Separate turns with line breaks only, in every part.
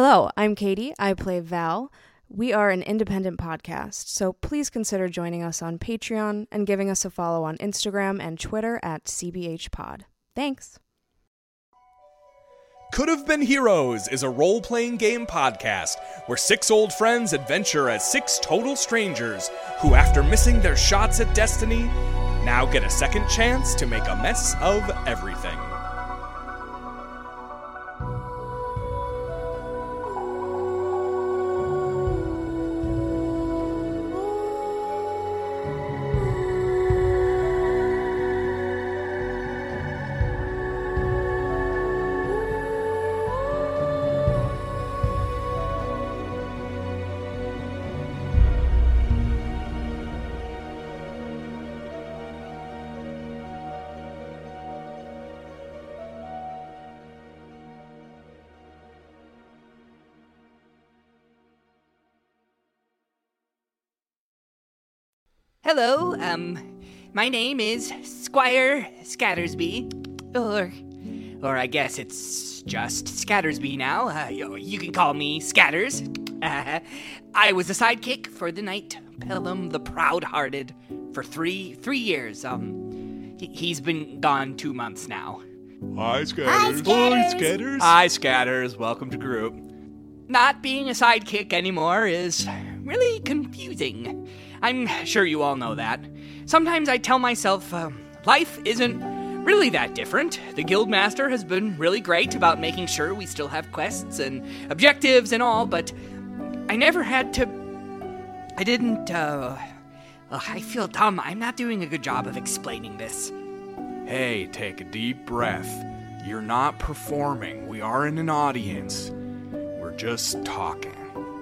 Hello, I'm Katie. I play Val. We are an independent podcast, so please consider joining us on Patreon and giving us a follow on Instagram and Twitter at CBHPod. Thanks.
Could Have Been Heroes is a role-playing game podcast where 6 old friends adventure as 6 total strangers who, after missing their shots at destiny, now get a second chance to make a mess of everything.
Hello, my name is Squire Scattersby, or I guess it's just Scattersby now. You can call me Scatters. I was a sidekick for the knight Pelham the Proud-Hearted for three years. He's been gone 2 months now.
Hi, Scatters.
Hi, Scatters.
Hi, Scatters.
Hi, Scatters. Welcome to group.
Not being a sidekick anymore is really confusing. I'm sure you all know that. Sometimes I tell myself, life isn't really that different. The Guildmaster has been really great about making sure we still have quests and objectives and all, but I never had to... I feel dumb. I'm not doing a good job of explaining this.
Hey, take a deep breath. You're not performing. We are in an audience. We're just talking.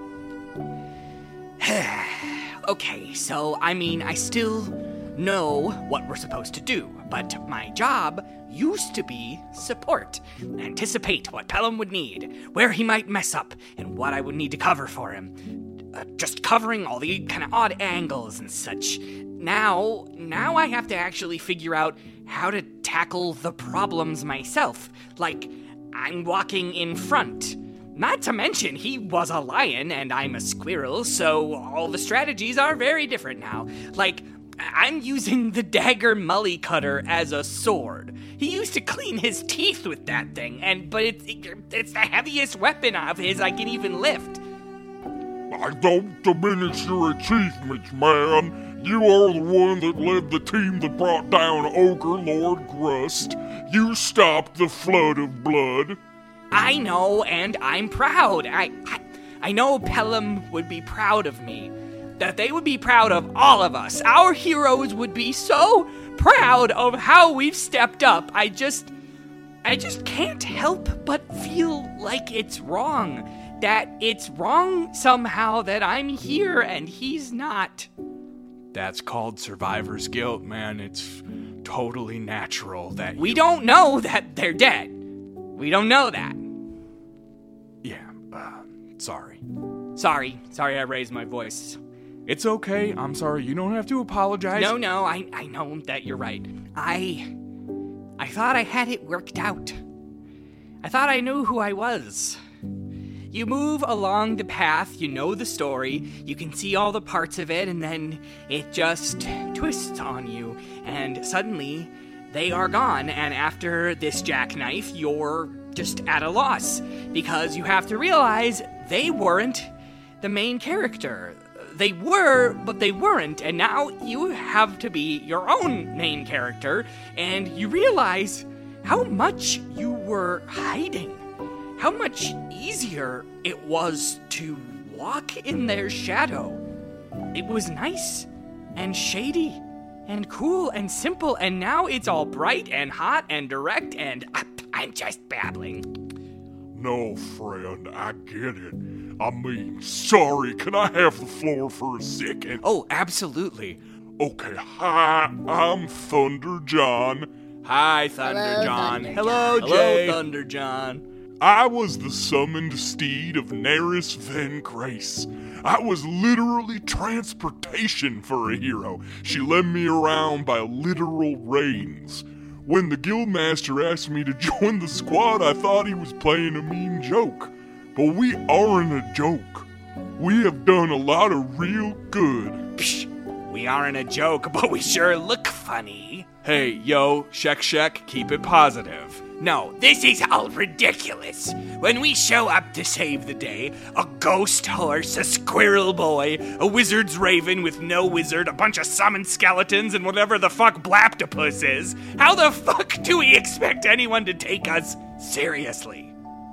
Okay, so, I still know what we're supposed to do, but my job used to be support. Anticipate what Pelham would need, where he might mess up, and what I would need to cover for him. Just covering all the kind of odd angles and such. Now I have to actually figure out how to tackle the problems myself. Like, I'm walking in front. Not to mention, he was a lion and I'm a squirrel, so all the strategies are very different now. Like, I'm using the dagger mully cutter as a sword. He used to clean his teeth with that thing, but it's the heaviest weapon of his I can even lift.
I don't diminish your achievements, man. You are the one that led the team that brought down Ogre Lord Grust. You stopped the flood of blood.
I know, and I'm proud. I know Pelham would be proud of me. That they would be proud of all of us. Our heroes would be so proud of how we've stepped up. I just can't help but feel like it's wrong. That it's wrong somehow that I'm here and he's not.
That's called survivor's guilt, man. It's totally natural that
We don't know that they're dead. We don't know that.
Yeah, sorry.
Sorry I raised my voice.
It's okay. I'm sorry. You don't have to apologize.
No, I know that you're right. I thought I had it worked out. I thought I knew who I was. You move along the path, you know the story, you can see all the parts of it, and then it just twists on you, and suddenly they are gone, and after this jackknife, you're just at a loss, because you have to realize they weren't the main character. They were, but they weren't, and now you have to be your own main character, and you realize how much you were hiding. How much easier it was to walk in their shadow. It was nice and shady and cool and simple, and now it's all bright and hot and direct, and I'm just babbling.
No, friend, I get it. Sorry, can I have the floor for a second?
Oh, absolutely.
Okay, hi, I'm Thunder John.
Hi, Thunder John.
Hello,
Jay.
Hello, Thunder John.
I was the summoned steed of Neris Van Grace. I was literally transportation for a hero. She led me around by literal reins. When the Guildmaster asked me to join the squad, I thought he was playing a mean joke. but we aren't a joke. We have done a lot of real good.
Psh, we aren't a joke, but we sure look funny.
Hey, yo, Shek, keep it positive.
No, this is all ridiculous. When we show up to save the day, a ghost horse, a squirrel boy, a wizard's raven with no wizard, a bunch of summoned skeletons, and whatever the fuck Blaptopus is, how the fuck do we expect anyone to take us seriously?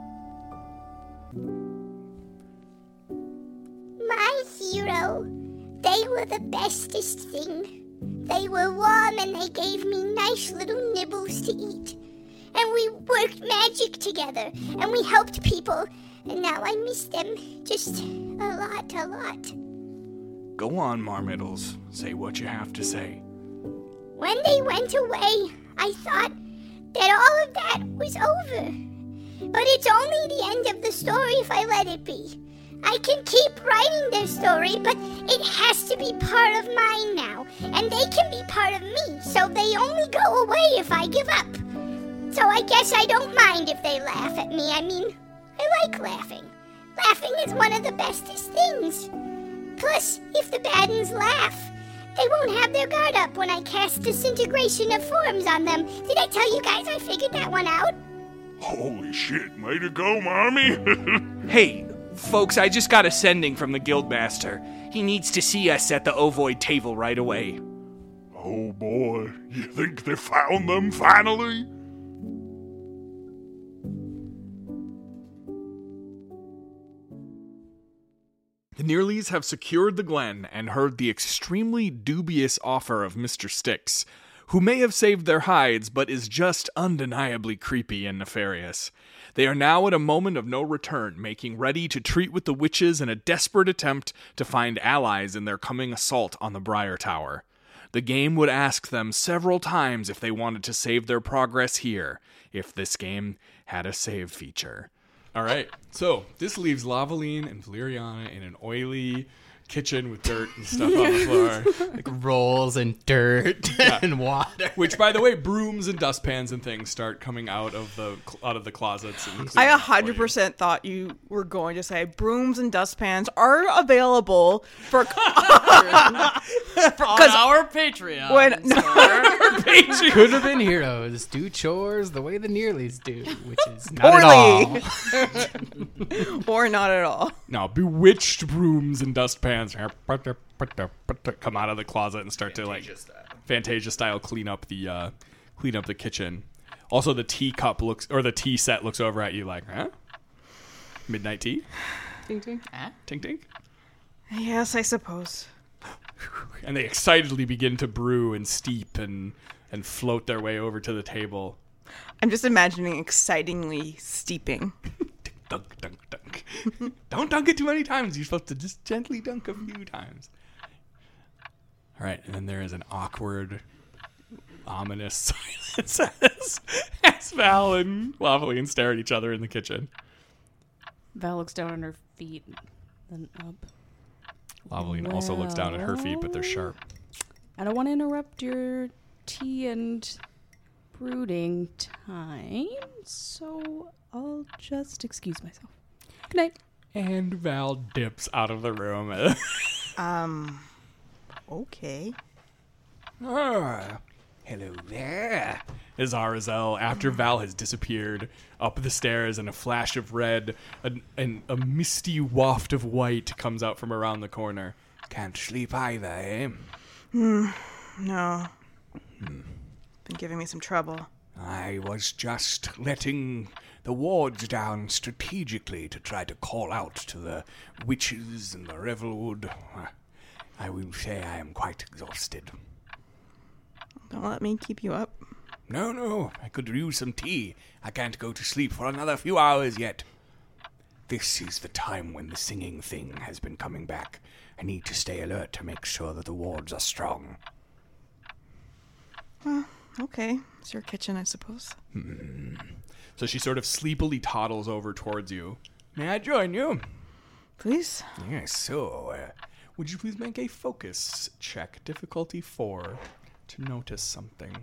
My hero. They were the bestest thing. They were warm and they gave me nice little nibbles to eat. And we worked magic together, and we helped people, and now I miss them just a lot.
Go on, Marmiddles. Say what you have to say.
When they went away, I thought that all of that was over. But it's only the end of the story if I let it be. I can keep writing their story, but it has to be part of mine now, and they can be part of me, so they only go away if I give up. So I guess I don't mind if they laugh at me. I mean, I like laughing. Laughing is one of the bestest things. Plus, if the bad uns laugh, they won't have their guard up when I cast Disintegration of Forms on them. Did I tell you guys I figured that one out?
Holy shit, way to go, Mommy.
Hey, folks, I just got a sending from the Guildmaster. He needs to see us at the Ovoid table right away.
Oh boy, you think they found them finally?
The Nearlies have secured the Glen and heard the extremely dubious offer of Mr. Styx, who may have saved their hides but is just undeniably creepy and nefarious. They are now at a moment of no return, making ready to treat with the witches in a desperate attempt to find allies in their coming assault on the Briar Tower. The game would ask them several times if they wanted to save their progress here, if this game had a save feature. All right, so this leaves Lavaline and Valeriana in an oily kitchen with dirt and stuff on the floor.
Like rolls and dirt and water.
Which, by the way, brooms and dustpans and things start coming out of the closets. And
I 100% thought you were going to say brooms and dustpans are available for
on our Patreon. Could have been heroes. Do chores the way the Nearlies do, which is not at all.
Or not at all.
Now, bewitched brooms and dustpans come out of the closet and start to, like, Fantasia style clean up the kitchen. Also, the tea set looks over at you like, huh? Midnight tea?
Ting ting.
Tink tink.
Yes, I suppose.
And they excitedly begin to brew and steep and float their way over to the table.
I'm just imagining excitingly steeping.
Dunk, dunk, dunk. Don't dunk it too many times. You're supposed to just gently dunk a few times. All right, and then there is an awkward, ominous silence as Val and Lavaline stare at each other in the kitchen.
Val looks down on her feet, then up.
Lavaline also looks down at her feet, but they're sharp.
I don't want to interrupt your tea and brooding time, so I'll just excuse myself. Good night.
And Val dips out of the room.
Okay.
Hello there, is Arizel, after Val has disappeared up the stairs in a flash of red, and a misty waft of white comes out from around the corner. Can't sleep either, eh?
No. Been giving me some trouble.
I was just letting the wards down strategically to try to call out to the witches and the Revelwood. I will say I am quite exhausted.
Don't let me keep you up.
No, I could use some tea. I can't go to sleep for another few hours yet. This is the time when the singing thing has been coming back. I need to stay alert to make sure that the wards are strong.
Well, okay. It's your kitchen, I suppose.
So she sort of sleepily toddles over towards you. May I join you?
Please?
Yes, so, would you please make a focus check, difficulty 4, to notice something?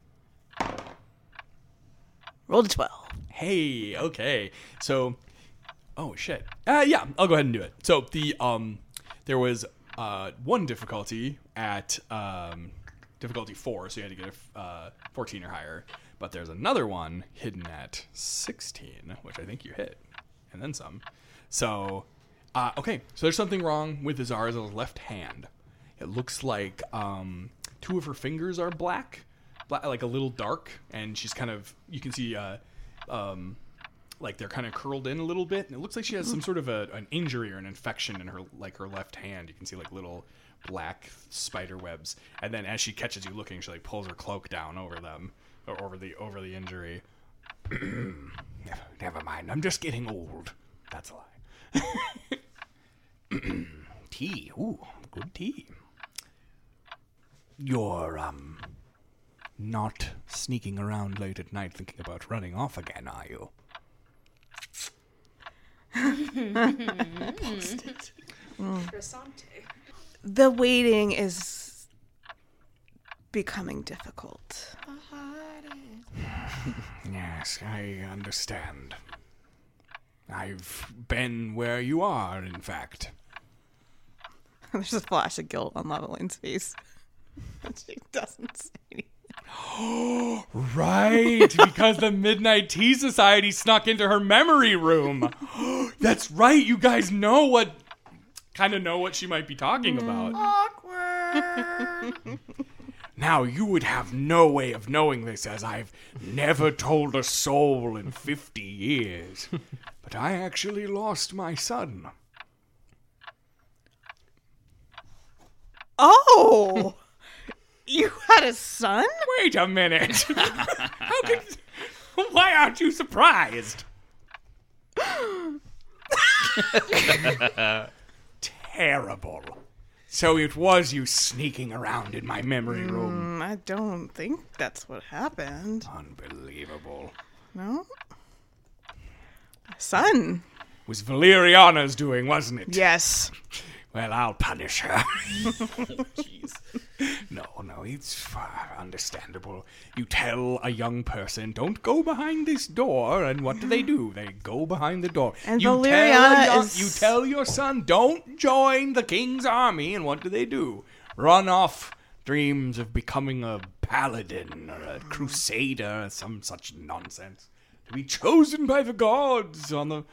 Rolled a 12.
Hey, okay. So Oh, shit. Yeah, I'll go ahead and do it. So there was one difficulty at difficulty 4, so you had to get a 14 or higher. But there's another one hidden at 16, which I think you hit, and then some. So, okay, so there's something wrong with Azara's left hand. It looks like 2 of her fingers are black, like a little dark, and she's kind of, you can see like they're kind of curled in a little bit, and it looks like she has some sort of an injury or an infection in her left hand. You can see like little black spider webs, and then as she catches you looking, she like pulls her cloak down over them, or over the injury. Never mind, I'm just getting old. That's a lie. Tea, ooh, good tea. You're not sneaking around late at night thinking about running off again, are you?
The waiting is becoming difficult.
Yes, I understand. I've been where you are, in fact.
There's a flash of guilt on Leveling's face. She doesn't say anything.
Right, because the Midnight Tea Society snuck into her memory room. That's right, you guys know what she might be talking about.
Awkward.
Now, you would have no way of knowing this, as I've never told a soul in 50 years. But I actually lost my son.
Oh! You had a son?
Wait a minute. Why aren't you surprised? Terrible. So it was you sneaking around in my memory room.
I don't think that's what happened.
Unbelievable.
No? Son.
Was Valeriana's doing, wasn't it?
Yes.
Well, I'll punish her. Jeez. No, it's understandable. You tell a young person, don't go behind this door, and what do? They go behind the door.
And
you
Valeriana
tell your son, don't join the king's army, and what do? Run off, dreams of becoming a paladin or a crusader, some such nonsense. To be chosen by the gods on the...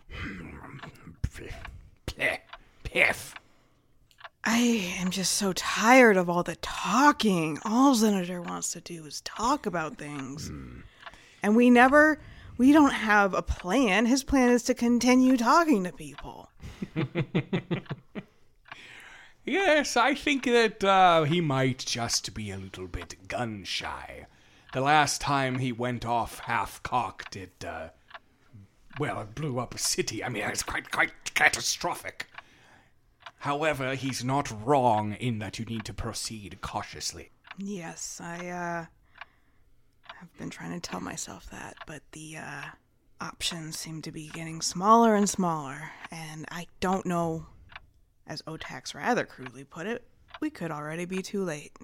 Piff.
I am just so tired of all the talking. All Senator wants to do is talk about things. And we don't have a plan. His plan is to continue talking to people.
Yes, I think that he might just be a little bit gun-shy. The last time he went off half-cocked, it blew up a city. I mean, it's quite catastrophic. However, he's not wrong in that you need to proceed cautiously.
Yes, I have been trying to tell myself that, but the options seem to be getting smaller and smaller, and I don't know, as Otax rather crudely put it, we could already be too late.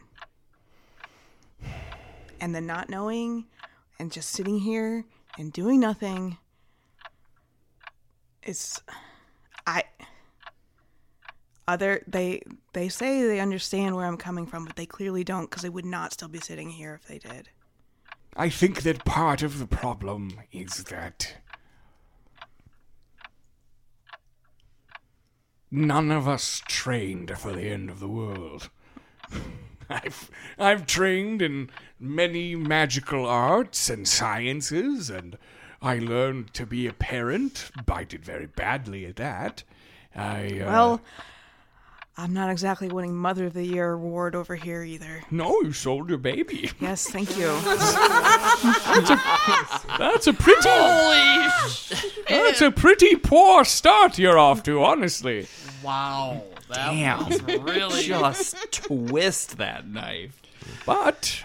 And the not knowing and just sitting here and doing nothing is... They say they understand where I'm coming from, but they clearly don't, because they would not still be sitting here if they did.
I think that part of the problem is that none of us trained for the end of the world. I've trained in many magical arts and sciences, and I learned to be a parent. I did very badly at that.
I'm not exactly winning Mother of the Year award over here either.
No, you sold your baby.
Yes, thank you.
That's a pretty poor start you're off to, honestly.
Wow.
Damn.
Was really just twist that knife.
But,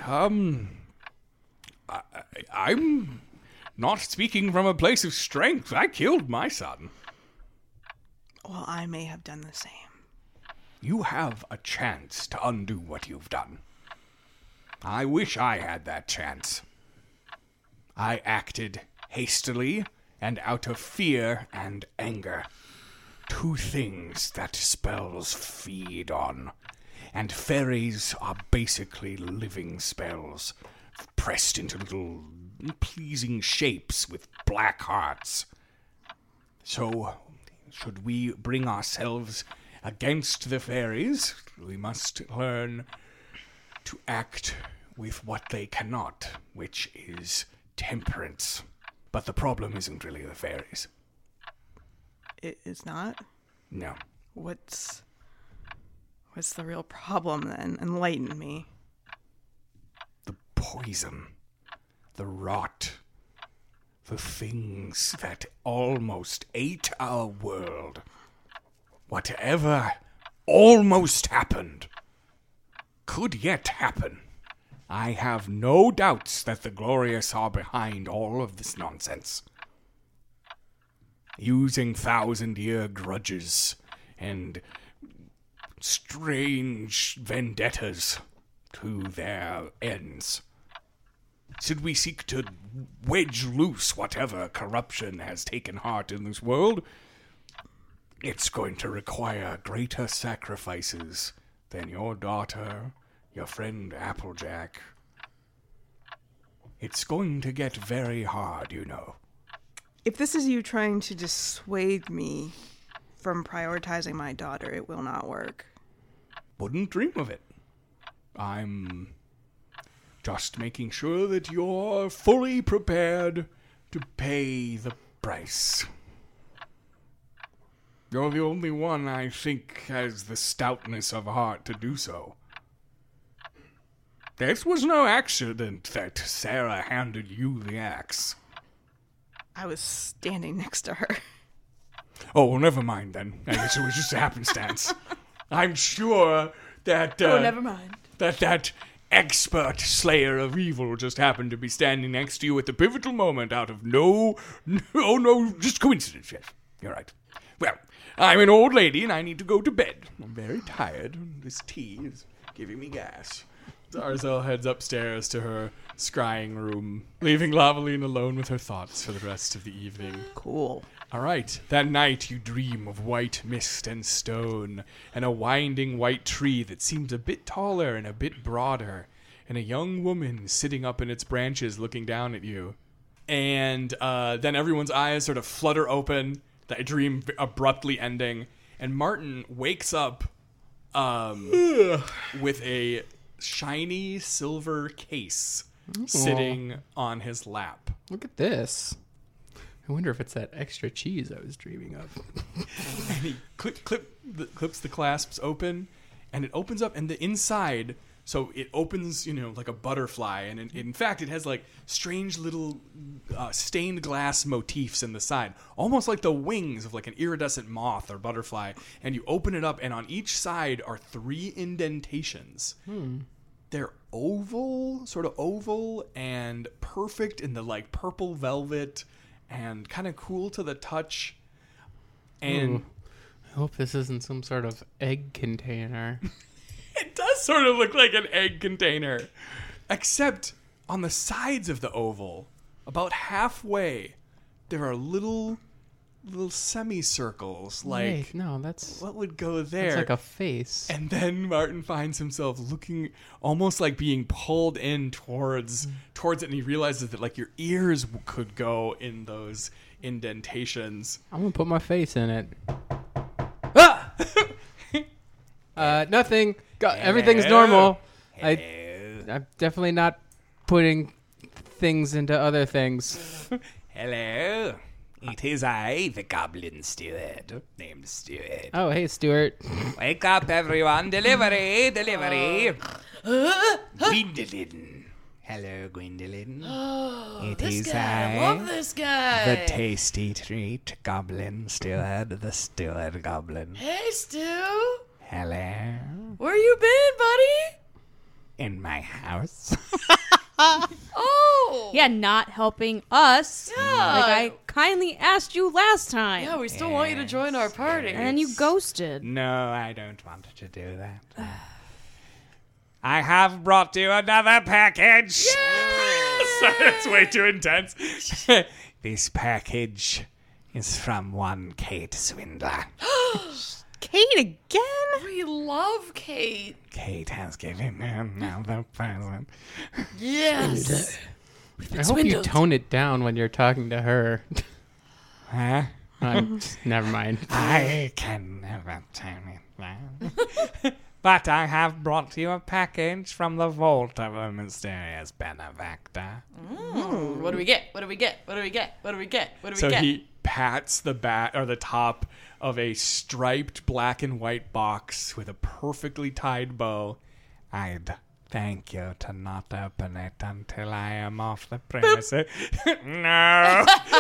I'm not speaking from a place of strength. I killed my son.
Well, I may have done the same.
You have a chance to undo what you've done. I wish I had that chance. I acted hastily and out of fear and anger. Two things that spells feed on. And fairies are basically living spells, pressed into little pleasing shapes with black hearts. So, should we bring ourselves against the fairies, we must learn to act with what they cannot, which is temperance. But the problem isn't really the fairies.
It is not?
No.
What's the real problem then? Enlighten me.
The poison. The rot. The things that almost ate our world. Whatever almost happened could yet happen. I have no doubts that the Glorious are behind all of this nonsense. Using 1,000-year grudges and strange vendettas to their ends. Should we seek to wedge loose whatever corruption has taken heart in this world, it's going to require greater sacrifices than your daughter, your friend Applejack. It's going to get very hard, you know.
If this is you trying to dissuade me from prioritizing my daughter, it will not work.
Wouldn't dream of it. I'm just making sure that you're fully prepared to pay the price. You're the only one I think has the stoutness of heart to do so. This was no accident that Sarah handed you the axe.
I was standing next to her.
Oh, well, never mind then. I guess it was just a happenstance. I'm sure that...
never mind.
That expert slayer of evil just happened to be standing next to you at the pivotal moment out of no, just coincidence, yes. You're right. Well, I'm an old lady and I need to go to bed. I'm very tired. This tea is giving me gas. Zarzel heads upstairs to her scrying room, leaving Lavaline alone with her thoughts for the rest of the evening.
Cool.
All right. That night you dream of white mist and stone, and a winding white tree that seems a bit taller and a bit broader, and a young woman sitting up in its branches looking down at you. And then everyone's eyes sort of flutter open, that dream abruptly ending, and Martin wakes up with a shiny silver case sitting on his lap.
Look at this. I wonder if it's that extra cheese I was dreaming of.
And he clips the clasps open, and it opens up, and the inside, so it opens, like a butterfly, and in fact, it has like strange little stained glass motifs in the side, almost like the wings of like an iridescent moth or butterfly. And you open it up, and on each side are 3 indentations. They're sort of oval, and perfect in the like purple velvet, and kind of cool to the touch. And
I hope this isn't some sort of egg container.
It does sort of look like an egg container. Except on the sides of the oval, about halfway, there are little semicircles. Like,
Wait, no, that's...
what would go there?
It's like a face.
And then Martin finds himself looking almost like being pulled in towards it, and he realizes that like your ears could go in those indentations.
I'm gonna put my face in it. Ah! Nothing. Everything's normal. I'm definitely not putting things into other things.
Hello. It is I, the Goblin Steward, named Steward.
Oh, hey, Stuart.
Wake up, everyone. Delivery. Gwendolyn. Hello, Gwendolyn.
Oh,
it
this
is
guy. I love this guy.
The tasty treat, Goblin Steward, the Steward Goblin.
Hey, Stu.
Hello.
Where you been, buddy?
In my house.
Oh.
Yeah, not helping us.
Yeah.
Like I kindly asked you last time.
Yeah, we still want you to join our party.
And then you ghosted.
No, I don't want to do that. I have brought you another package.
Sorry, that's way too intense.
This package is from one Kate Swindler.
Kate again?
We love Kate.
Kate has given me another present.
Yes.
I hope you tone it down when you're talking to her.
Huh?
Never mind.
I can never tone it down. But I have brought you a package from the vault of a mysterious benefactor.
What do we get? What do we get? What do we get? What do we get? What do we
So
get?
he pats the back or the top of a striped black and white box with a perfectly tied bow.
I'd thank you to not open it until I am off the premises.
No.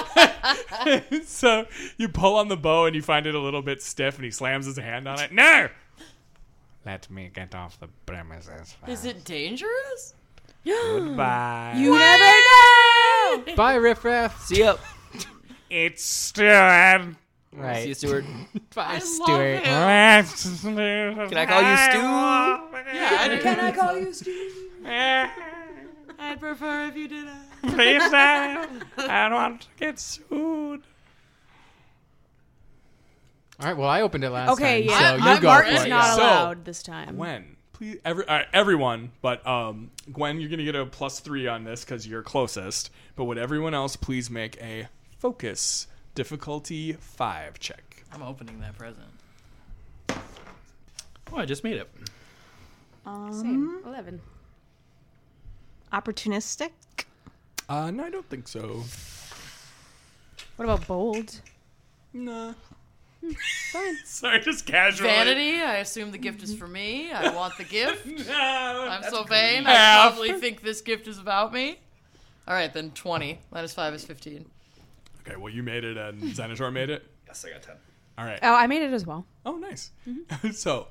So you pull on the bow and you find it a little bit stiff, and he slams his hand on it. No.
Let me get off the premises first.
Is it dangerous?
Goodbye.
You never know!
Bye, Riff Raff.
See ya.
It's Stuart.
Right.
See you, Stuart.
Bye,
I
Stuart.
Can I call you Stu?
Yeah.
Can I call you Steve?
I'd prefer if you did it.
Please, I don't want to get sued.
All right, well, I opened it last
Okay,
time,
yeah.
so you go
Martin's
for it.
not
So,
allowed this time.
Gwen, please, everyone, but Gwen, you're gonna get a +3 on this because you're closest. But would everyone else please make a focus difficulty 5 check?
I'm opening that present.
Oh, I just made it.
Same. 11.
Opportunistic?
No, I don't think so.
What about bold?
Nah.
Fine.
Sorry, just casually.
Vanity, I assume the gift is for me. I want the gift.
No,
I'm
that's
so vain.
half.
I probably think this gift is about me. All right, then 20 minus 5 is 15.
Okay, well, you made it and Xanator made it.
Yes, I got 10.
All right.
Oh, I made it as well.
Oh, nice. So,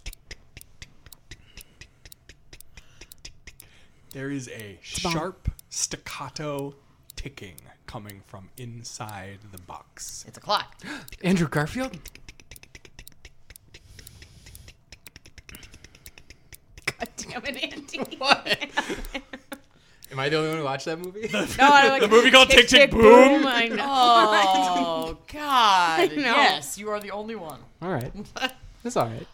there is a sharp staccato ticking coming from inside the box.
It's a clock.
Andrew Garfield?
God damn it, Andy.
Am I the only one who watched that movie?
No, I like
The movie called Tick, Tick, Boom?
I know.
Oh, God.
know.
Yes, you are the only one.
All right. That's all right.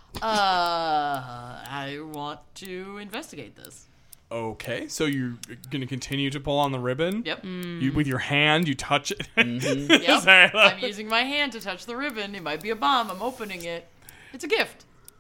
I want to investigate this.
Okay, so you're going to continue to pull on the ribbon?
Yep.
You, with your hand, you touch it.
Yep.
Sorry,
I'm using my hand to touch the ribbon. It might be a bomb. I'm opening it. It's a gift.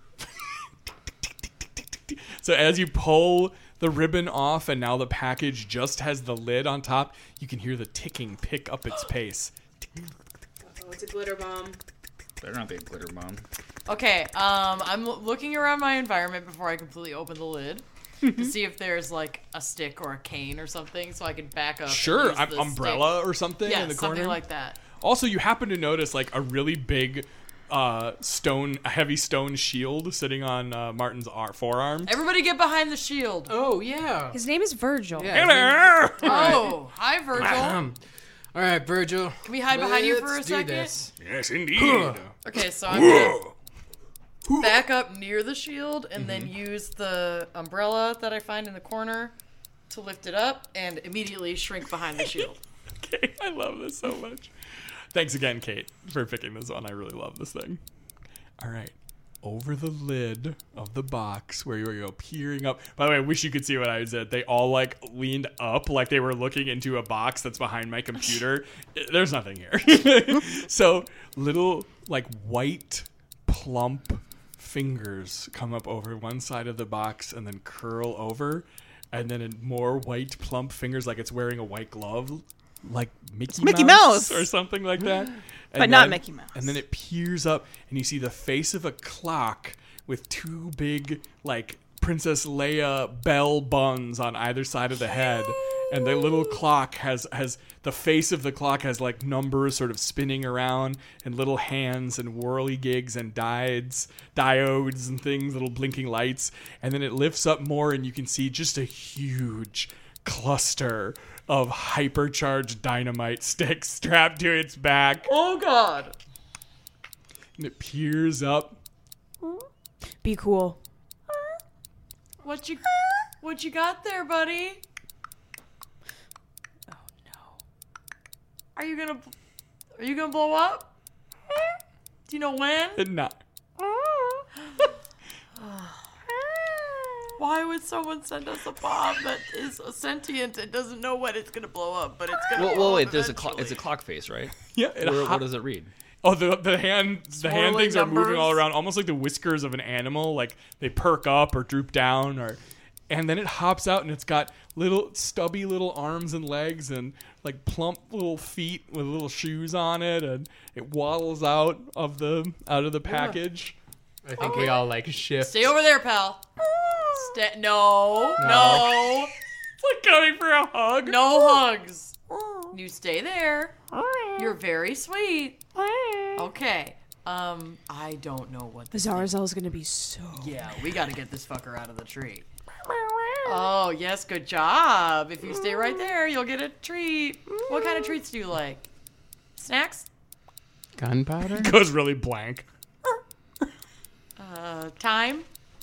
So as you pull the ribbon off and now the package just has the lid on top, you can hear the ticking pick up its pace.
Oh, it's a glitter bomb.
Better not be a glitter bomb.
Okay, I'm looking around my environment before I completely open the lid to see if there's like a stick or a cane or something so I can back up.
Sure,
and use the
umbrella
stick.
or something
Yeah,
in the corner.
something like that.
Also, you happen to notice like a really big a heavy stone shield sitting on Martin's forearm.
Everybody get behind the shield.
Oh, yeah.
His name is Virgil.
Yeah.
Oh, hi, Virgil.
All right, Virgil.
Can we hide behind you for a
Let's do
second?
this.
Yes, indeed.
Okay, so I'm gonna back up near the shield and then use the umbrella that I find in the corner to lift it up and immediately shrink behind the shield.
Okay, I love this so much. Thanks again, Kate, for picking this one. I really love this thing. All right. Over the lid of the box where you're peering up. By the way, I wish you could see what I did. They all like leaned up like they were looking into a box that's behind my computer. There's nothing here. So little like white plump fingers come up over one side of the box and then curl over. And then more white plump fingers like it's wearing a white glove. Like Mickey Mouse or something like that.
But not Mickey Mouse.
And then it peers up and you see the face of a clock with two big like Princess Leia bell buns on either side of the head. And the little clock has the face of the clock has like numbers sort of spinning around and little hands and whirligigs and diodes and things, little blinking lights. And then it lifts up more and you can see just a huge cluster of hypercharged dynamite sticks strapped to its back.
Oh, God.
And it peers up.
Be cool.
What you got there, buddy?
Oh, no.
Are you gonna blow up? Do you know when?
No.
Why would someone send us a bomb that is sentient and doesn't know when it's gonna blow up? But it's gonna.
Well, wait.
Eventually.
It's a clock face, right?
Yeah.
What does it read?
Oh, the hand things are moving
numbers.
all around, almost like the whiskers of an animal. Like they perk up or droop down, and then it hops out and it's got little stubby little arms and legs and like plump little feet with little shoes on it, and it waddles out of the package.
I think we all like shift.
Stay over there, pal. No.
It's like coming for a hug.
No hugs. You stay there. You're very sweet. Okay. I don't know what this
Zarzal's gonna be so...
Yeah, we gotta get this fucker out of the tree. Oh, yes, good job. If you stay right there, you'll get a treat. What kind of treats do you like? Snacks?
Gunpowder?
Goes really blank.
Time?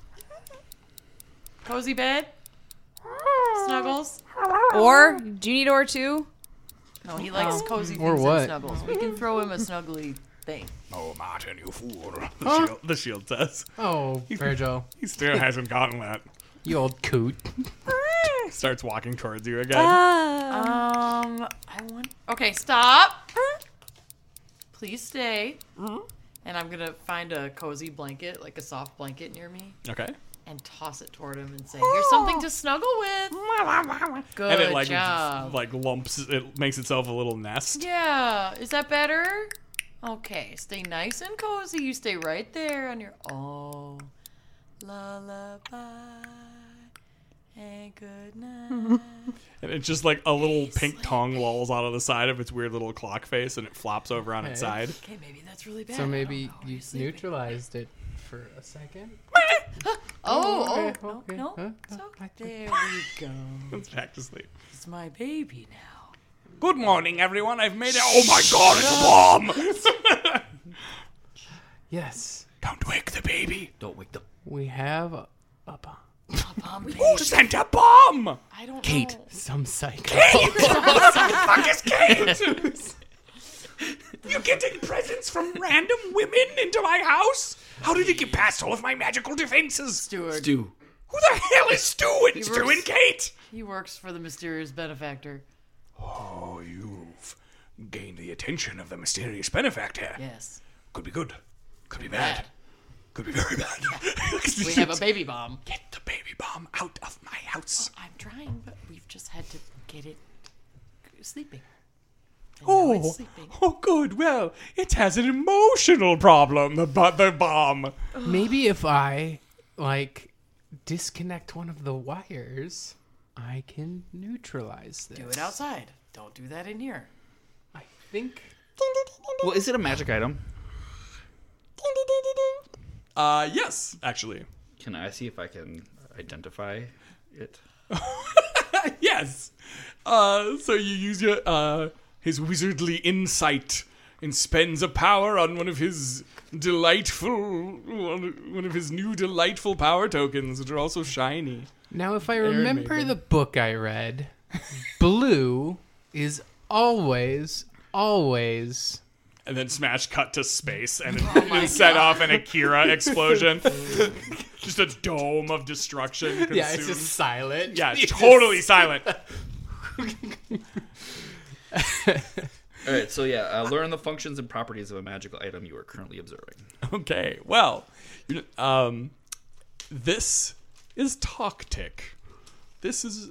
Cozy bed? Snuggles?
Or, do you need or two?
No, he likes cozy
Or
things
what?
and snuggles. We can throw him a snuggly thing.
Oh, Martin, you fool. The shield says.
Oh, Virgil.
He still hasn't gotten that.
You old coot.
Starts walking towards you again.
Okay, stop. Please stay. And I'm gonna find a cozy blanket, like a soft blanket near me,
Okay.
and toss it toward him and say, "Here's something to snuggle with." Good
And it
job.
like lumps. It makes itself a little nest.
Yeah, is that better? Okay, stay nice and cozy. You stay right there on your lullaby and good night.
And it's just like a little pink tongue lolls out of the side of its weird little clock face, and it flops over on its side.
Okay, maybe that's really bad.
So maybe you neutralized it for a second?
No,
Huh?
it's okay. There we go.
It's back to sleep.
It's my baby now.
Good morning, everyone. I've made it. Oh my god, it's a bomb!
Yes.
Don't wake the baby.
Don't wake the.
We have a bomb.
Who sent a bomb?
I don't
Kate.
know.
Some psycho.
What the fuck is Kate? You're getting presents from random women into my house? How did you get past all of my magical defenses?
Steward.
Stu.
Who the hell is Stu and Stu and Kate?
He works for the mysterious benefactor.
Oh, you've gained the attention of the mysterious benefactor.
Yes.
Could be good. Could be bad. Could be very bad.
We have a baby bomb.
Get the baby bomb out of my house.
I'm trying, but we've just had to get it sleeping. And now it's sleeping.
Oh, good. Well, it has an emotional problem, the bomb.
Maybe if I, disconnect one of the wires, I can neutralize this.
Do it outside. Don't do that in here.
I think...
Well, is it a magic item?
Yes, actually.
Can I see if I can identify it?
Yes. So you use your his wizardly insight and spends a power on one of his new delightful power tokens, which are also shiny.
Now, if I
Aaron
remember
made
the book I read, blue is always...
And then smash cut to space and set off an Akira explosion. Just a dome of destruction. Consumed.
Yeah, it's just silent.
Yeah, it's totally silent.
All right, so learn the functions and properties of a magical item you are currently observing.
Okay, well, this is Toctic. This is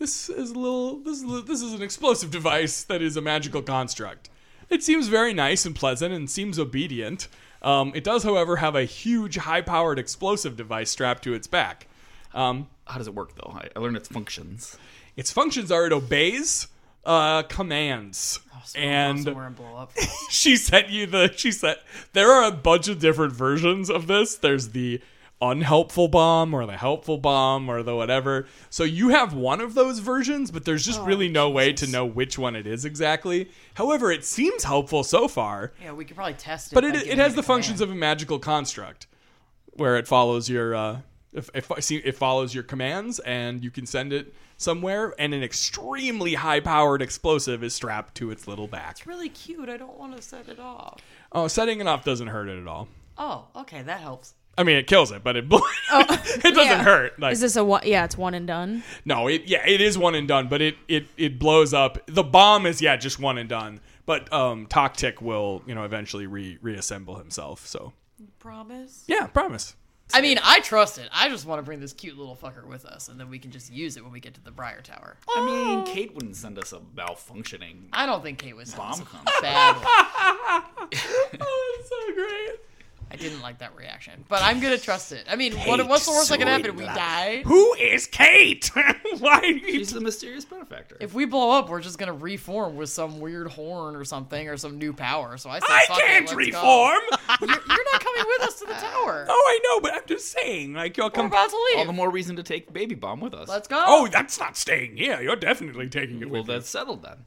an explosive device that is a magical construct. It seems very nice and pleasant and seems obedient. It does, however, have a huge, high-powered explosive device strapped to its back.
How does it work, though? I learned its functions.
Its functions are it obeys commands. And
Somewhere and blow up.
she said there are a bunch of different versions of this. There's the unhelpful bomb or the helpful bomb or the whatever. So you have one of those versions, but there's just really no way to know which one it is exactly. However, it seems helpful so far.
Yeah, we could probably test it.
But it has the functions of a magical construct where it follows your It follows your commands, and you can send it somewhere, and an extremely high-powered explosive is strapped to its little back.
It's really cute. I don't want to set it off.
Oh, setting it off doesn't hurt it at all.
Oh, okay, that helps.
I mean, it kills it, but it doesn't hurt. Like,
is this a one? Yeah, it's one and done.
No, it is one and done, but it blows up. The bomb is just one and done. But Toktik will eventually reassemble himself. So
promise.
Yeah, promise.
I mean, I trust it. I just want to bring this cute little fucker with us, and then we can just use it when we get to the Briar Tower.
I mean, Kate wouldn't send us a malfunctioning.
I don't think Kate would send us
bomb.
a bad one.
Oh, it's so great.
I didn't like that reaction, but I'm gonna trust it. I mean, what's the worst that can happen? We die.
Who is Kate? Why?
She's the mysterious benefactor.
If we blow up, we're just gonna reform with some weird horn or something, or some new power. So I say,
I
fuck
can't
it, let's
reform.
Go. You're not coming with us to the tower.
Oh, I know, but I'm just saying, like, you'll come.
We're about to leave.
All the more reason to take Baby Bomb with us.
Let's go.
Oh, that's not staying here. You're definitely taking it
Well,
with you.
that's settled then.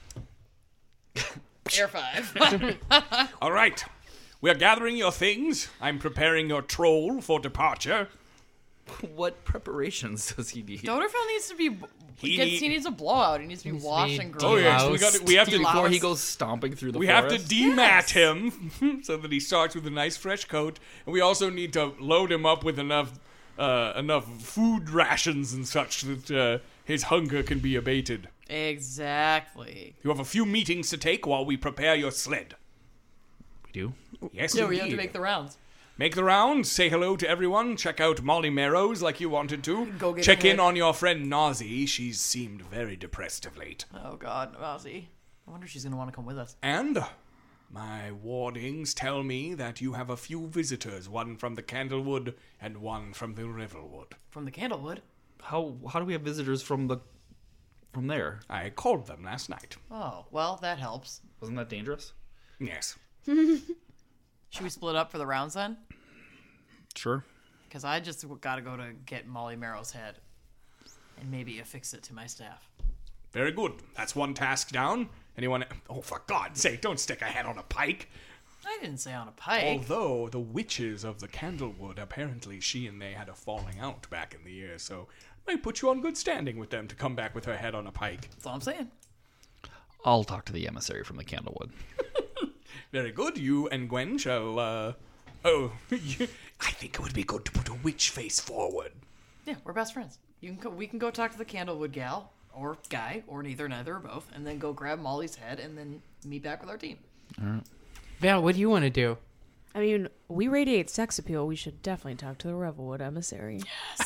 Air 5.
All right. We are gathering your things. I'm preparing your troll for departure.
What preparations does he need?
Doderfell needs to be. He needs a blowout. He needs to be washed and
Oh
grilled.
yes, we have to
before he goes stomping through the
we
forest.
have to demat him so that he starts with a nice fresh coat, and we also need to load him up with enough food rations and such that his hunger can be abated.
Exactly.
You have a few meetings to take while we prepare your sled.
We do?
Yes,
Yeah,
indeed.
we have to make the rounds.
Make the rounds, say hello to everyone, check out Molly Marrows like you wanted to.
Go get
check
a
in
hit.
on your friend Nazi. She's seemed very depressed of late.
Oh God, Ozzy. I wonder if she's gonna want to come with us.
And my wardings tell me that you have a few visitors, one from the Candlewood and one from the Riverwood.
From the Candlewood?
How do we have visitors from there?
I called them last night.
Oh, well, that helps.
Wasn't that dangerous?
Yes.
Should we split up for the rounds then?
Sure.
Because I just gotta go to get Molly Marrow's head and maybe affix it to my staff.
Very good. That's one task down. Anyone? Oh, for God's sake, don't stick a head on a pike.
I didn't say on a pike.
Although the witches of the Candlewood, apparently she and they had a falling out back in the year, so I might put you on good standing with them to come back with her head on a pike.
That's all I'm saying.
I'll talk to the emissary from the Candlewood.
Very good. You and Gwen shall, I think it would be good to put a witch face forward.
Yeah, we're best friends. We can go talk to the Candlewood gal, or guy, or neither or both, and then go grab Molly's head and then meet back with our team.
All right.
Val, what do you want to do?
I mean, we radiate sex appeal. We should definitely talk to the Revelwood emissary.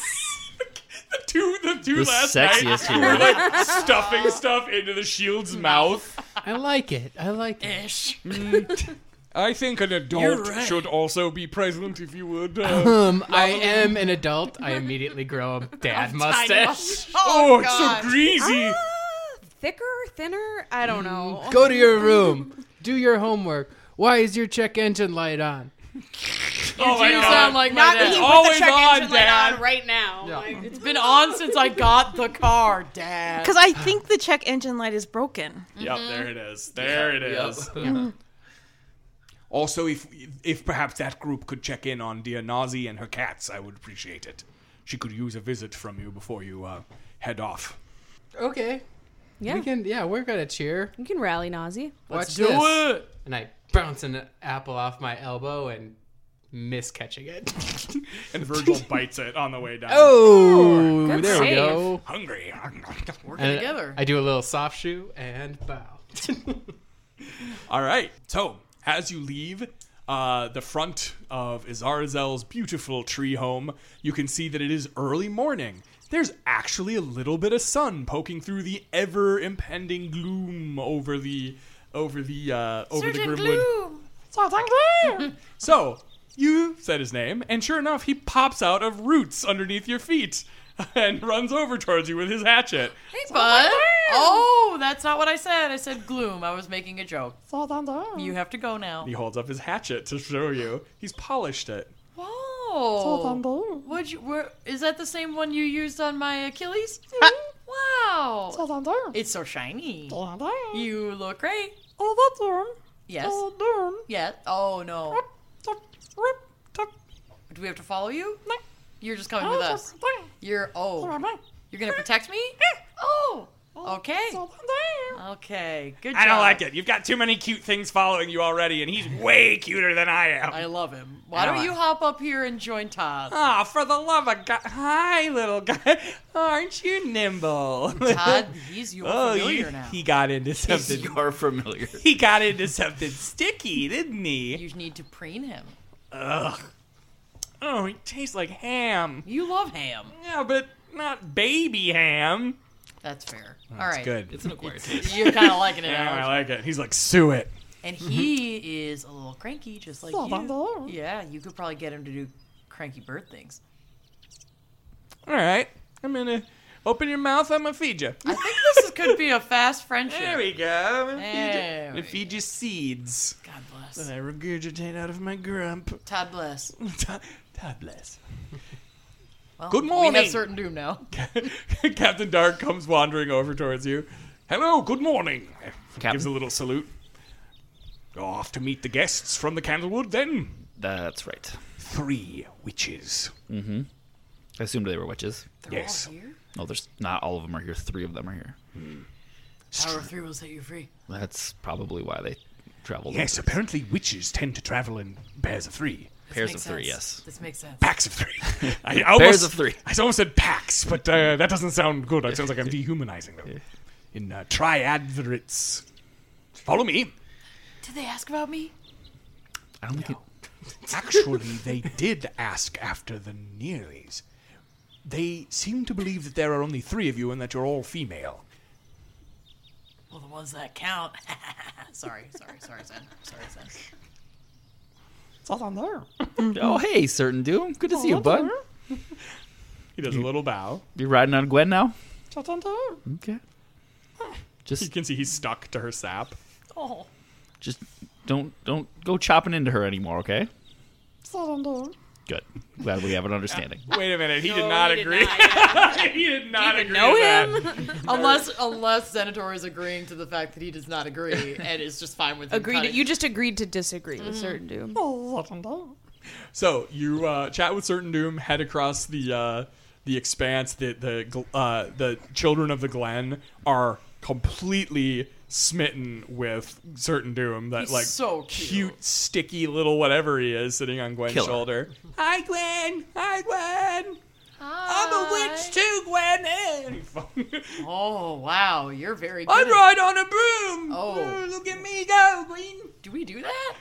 The two
The
last night
sexiest
were
hero.
like stuffing stuff into the shield's mouth.
I like it.
Ish.
I think an adult
You're right.
should also be present, if you would.
I am an adult. I immediately grow a dad mustache.
Oh, it's
God.
so greasy.
Thicker, thinner? I don't know.
Go to your room. Do your homework. Why is your check engine light on?
Oh my
You
God.
sound like
Not
my
that he
dad.
put
Always
the check
on,
engine light
Dad.
on right now.
Yeah.
Like,
It's been on since I got the car, Dad.
Because I think the check engine light is broken.
Yep, there it is. There it is. Also, if perhaps that group could check in on dear Nazi and her cats, I would appreciate it. She could use a visit from you before you head off.
Okay.
yeah.
We're gonna cheer.
You can rally Nazi.
Watch
do
this.
it.
And I bounce an apple off my elbow and miss catching it.
And Virgil bites it on the way down.
Oh,
Good
there we
save.
go.
Hungry.
Working
And
together.
I do a little soft shoe and bow.
All right. So, as you leave the front of Izarzel's beautiful tree home, you can see that it is early morning. There's actually a little bit of sun poking through the ever impending gloom over the Grimwood. So, you said his name, and sure enough, he pops out of roots underneath your feet and runs over towards you with his hatchet.
Hey, bud. Oh, that's not what I said. I said gloom. I was making a joke. You have to go now.
He holds up his hatchet to show you. He's polished it.
Whoa. Is that the same one you used on my Achilles? Wow. It's so shiny. You look great. Yes. Yes. Oh, no. Do we have to follow you? You're just coming with us. You're gonna protect me? Oh, okay. Okay, good job.
I don't like it. You've got too many cute things following you already, and he's way cuter than I am.
I love him. Why don't you hop up here and join Todd?
Oh, for the love of God. Hi, little guy. Aren't you nimble?
Todd, he's your familiar now.
He got into something.
You're familiar.
He got into something sticky, didn't he?
You need to preen him.
Ugh. Oh, he tastes like ham.
You love ham.
Yeah, but not baby ham.
That's fair.
Oh,
all right.
Good.
It's an acquired taste.
You're kind of liking it.
Yeah,
now,
I like it. He's like, sue it.
And he is a little cranky, just like you. Yeah, you could probably get him to do cranky bird things.
All right. I'm going to open your mouth. I'm going to feed you.
I think this could be a fast friendship.
There we go. I'm going
There
to feed you seeds.
God bless.
That I regurgitate out of my grump.
Todd bless.
God bless.
Well,
Good morning.
We have certain doom now.
Captain Dark comes wandering over towards you. Hello, good morning.
Captain.
Gives a little salute. Go off to meet the guests from the Candlewood, then?
That's right.
3 witches.
Mm-hmm. I assumed they were witches.
They're
Yes.
all here?
No, there's not all of them are here. 3 of them are here.
Power of 3 will set you free.
That's probably why they traveled.
Yes, apparently witches tend to travel in pairs of 3.
Pairs
Makes
of 3,
sense.
yes.
This makes sense.
Packs of 3.
Pairs of 3.
I almost said packs, but that doesn't sound good. It sounds like I'm dehumanizing them. In triadverates. Follow me.
Did they ask about me?
I don't think it...
Actually, they did ask after the Nearlies. They seem to believe that there are only 3 of you and that you're all female.
Well, the ones that count. Sorry, Zen. Sorry, Zen.
It's all on there.
Oh, hey, Certain Doom. Good to see you, bud.
He does a little bow.
You riding on Gwen now?
It's on there.
Okay.
You
Just
can see he's stuck to her sap.
Oh.
just don't go chopping into her anymore, okay?
It's on there.
Good. Glad we have an understanding.
Wait a minute, he
No,
did not
he did
agree.
not,
He did not
Even
agree
know
with
him?
that.
unless Xenator is agreeing to the fact that he does not agree and is just fine with him
Agreed.
cutting.
You just agreed to disagree with certain doom.
So you chat with Certain Doom, head across the expanse. The children of the Glen are completely smitten with Certain Doom. That
He's
like
so cute.
sticky little whatever he is sitting on Gwen's
Killer.
shoulder. Hi, Gwen. Hi, Gwen. I'm a witch too, Gwen.
Oh, wow. You're very good.
I ride on a broom.
Oh.
Look at me go, Gwen.
Do we do that?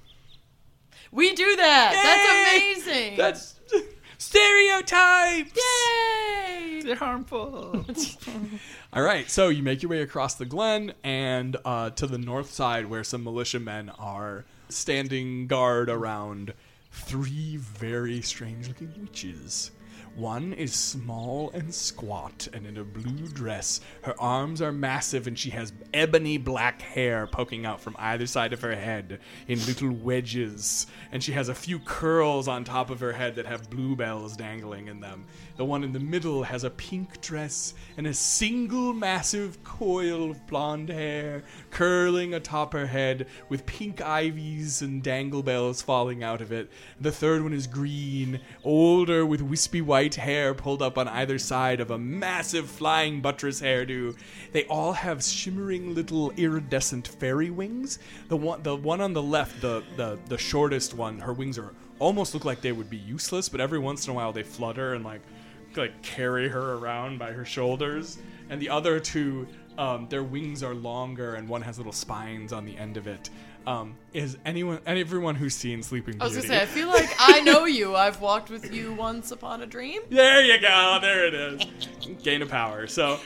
We do that. That's amazing.
That's stereotypes.
Yay!
They're harmful.
All right, so you make your way across the glen and to the north side where some militiamen are standing guard around 3 very strange-looking witches. One is small and squat and in a blue dress. Her arms are massive and she has ebony black hair poking out from either side of her head in little wedges. And she has a few curls on top of her head that have bluebells dangling in them. The one in the middle has a pink dress and a single massive coil of blonde hair curling atop her head with pink ivies and dangle bells falling out of it. The third one is green, older with wispy white hair pulled up on either side of a massive flying buttress hairdo. They all have shimmering little iridescent fairy wings. The one on the left, the shortest one, her wings are almost look like they would be useless, but every once in a while they flutter and like carry her around by her shoulders. And the other 2, their wings are longer and one has little spines on the end of it. Is everyone who's seen Sleeping Beauty?
I was gonna say, I feel like I know you. I've walked with you once upon a dream.
There you go. There it is. Gain of power. So,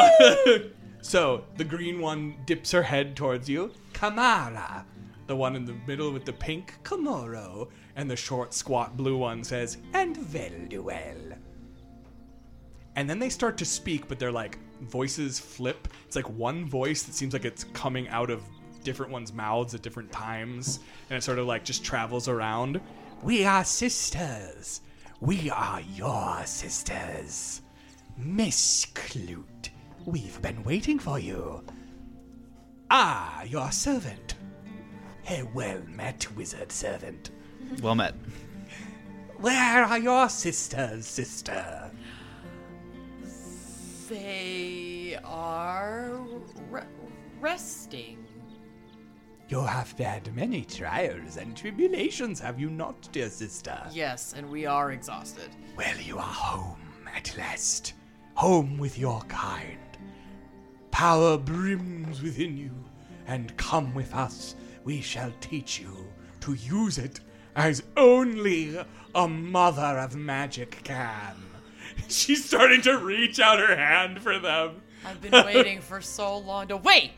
so the green one dips her head towards you. Kamara. The one in the middle with the pink, Komoro. And the short, squat blue one says, and Velduel. And then they start to speak, but their like voices flip. It's like one voice that seems like it's coming out of different ones' mouths at different times, and it sort of like just travels around. We are sisters. We are your sisters. Miss Clute, we've been waiting for you. Ah, your servant. Well met, wizard servant.
Well met.
Where are your sisters, sister?
They are resting.
You have had many trials and tribulations, have you not, dear sister?
Yes, and we are exhausted.
Well, you are home at last. Home with your kind. Power brims within you, and come with us. We shall teach you to use it as only a mother of magic can. She's starting to reach out her hand for them.
I've been waiting for so long to wait.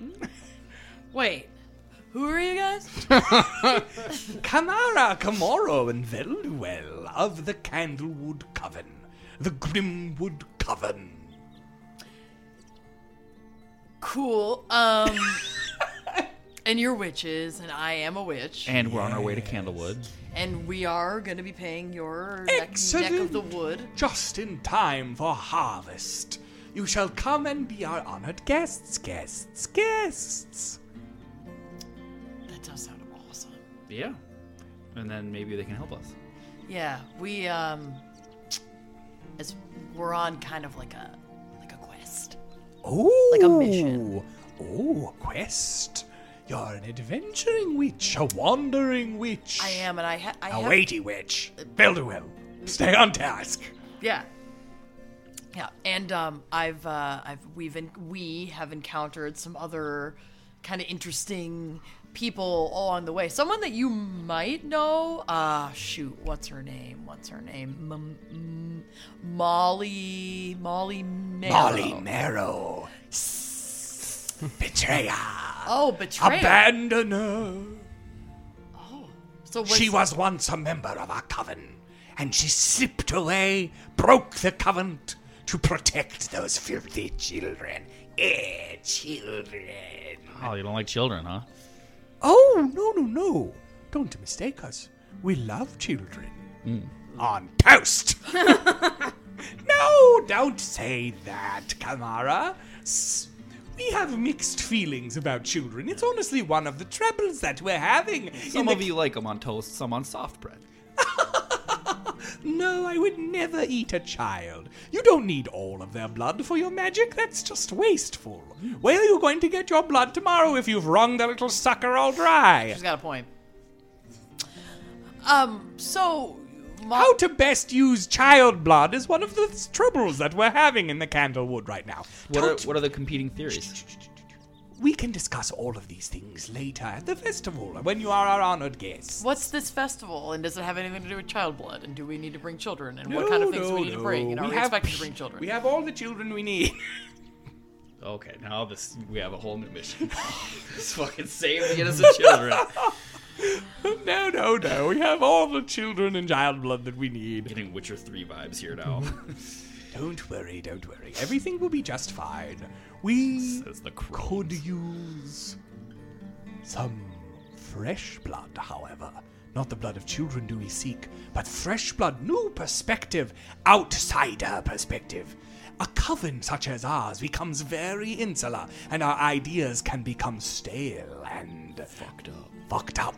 Who are you guys?
Kamara, Kamoro, and Velduel of the Candlewood Coven. The Grimwood Coven.
Cool. And you're witches, and I am a witch.
And we're on our way to Candlewood.
And we are going to be paying your neck of the wood.
Just in time for harvest. You shall come and be our honored guests.
That does sound awesome.
Yeah. And then maybe they can help us.
Yeah, we, as we're on kind of like a quest.
Oh.
Like a mission.
Oh, a quest. You're an adventuring witch, a wandering witch.
I am, and I have
a weighty witch. Velduel, stay on task.
Yeah. Yeah, and we have encountered some other kind of interesting people along the way. Someone that you might know. What's her name? Molly Marrow.
Molly Marrow. Betrayer.
Oh, betrayer.
Abandoner.
Oh. So
she was once a member of our coven, and she slipped away, broke the covenant to protect those filthy children. Children.
Oh, you don't like children, huh?
Oh, no. Don't mistake us. We love children. On toast. No, don't say that, Kamara. We have mixed feelings about children. It's honestly one of the troubles that we're having.
Some of you like them on toast, some on soft bread.
No, I would never eat a child. You don't need all of their blood for your magic. That's just wasteful. Where are you going to get your blood tomorrow if you've wrung the little sucker all dry?
She's got a point.
How to best use child blood is one of the troubles that we're having in the Candlewood right now.
What are the competing theories?
We can discuss all of these things later at the festival when you are our honored guests.
What's this festival, and does it have anything to do with child blood? And do we need to bring children? And what kind of things do we need to bring? And are we expected to bring children?
We have all the children we need.
Okay, now we have a whole new mission. Just fucking save the innocent children.
No. We have all the children and child blood that we need.
Getting Witcher 3 vibes here now.
Don't worry. Everything will be just fine. We could use some fresh blood, however. Not the blood of children do we seek, but fresh blood, new perspective, outsider perspective. A coven such as ours becomes very insular, and our ideas can become stale and fucked up.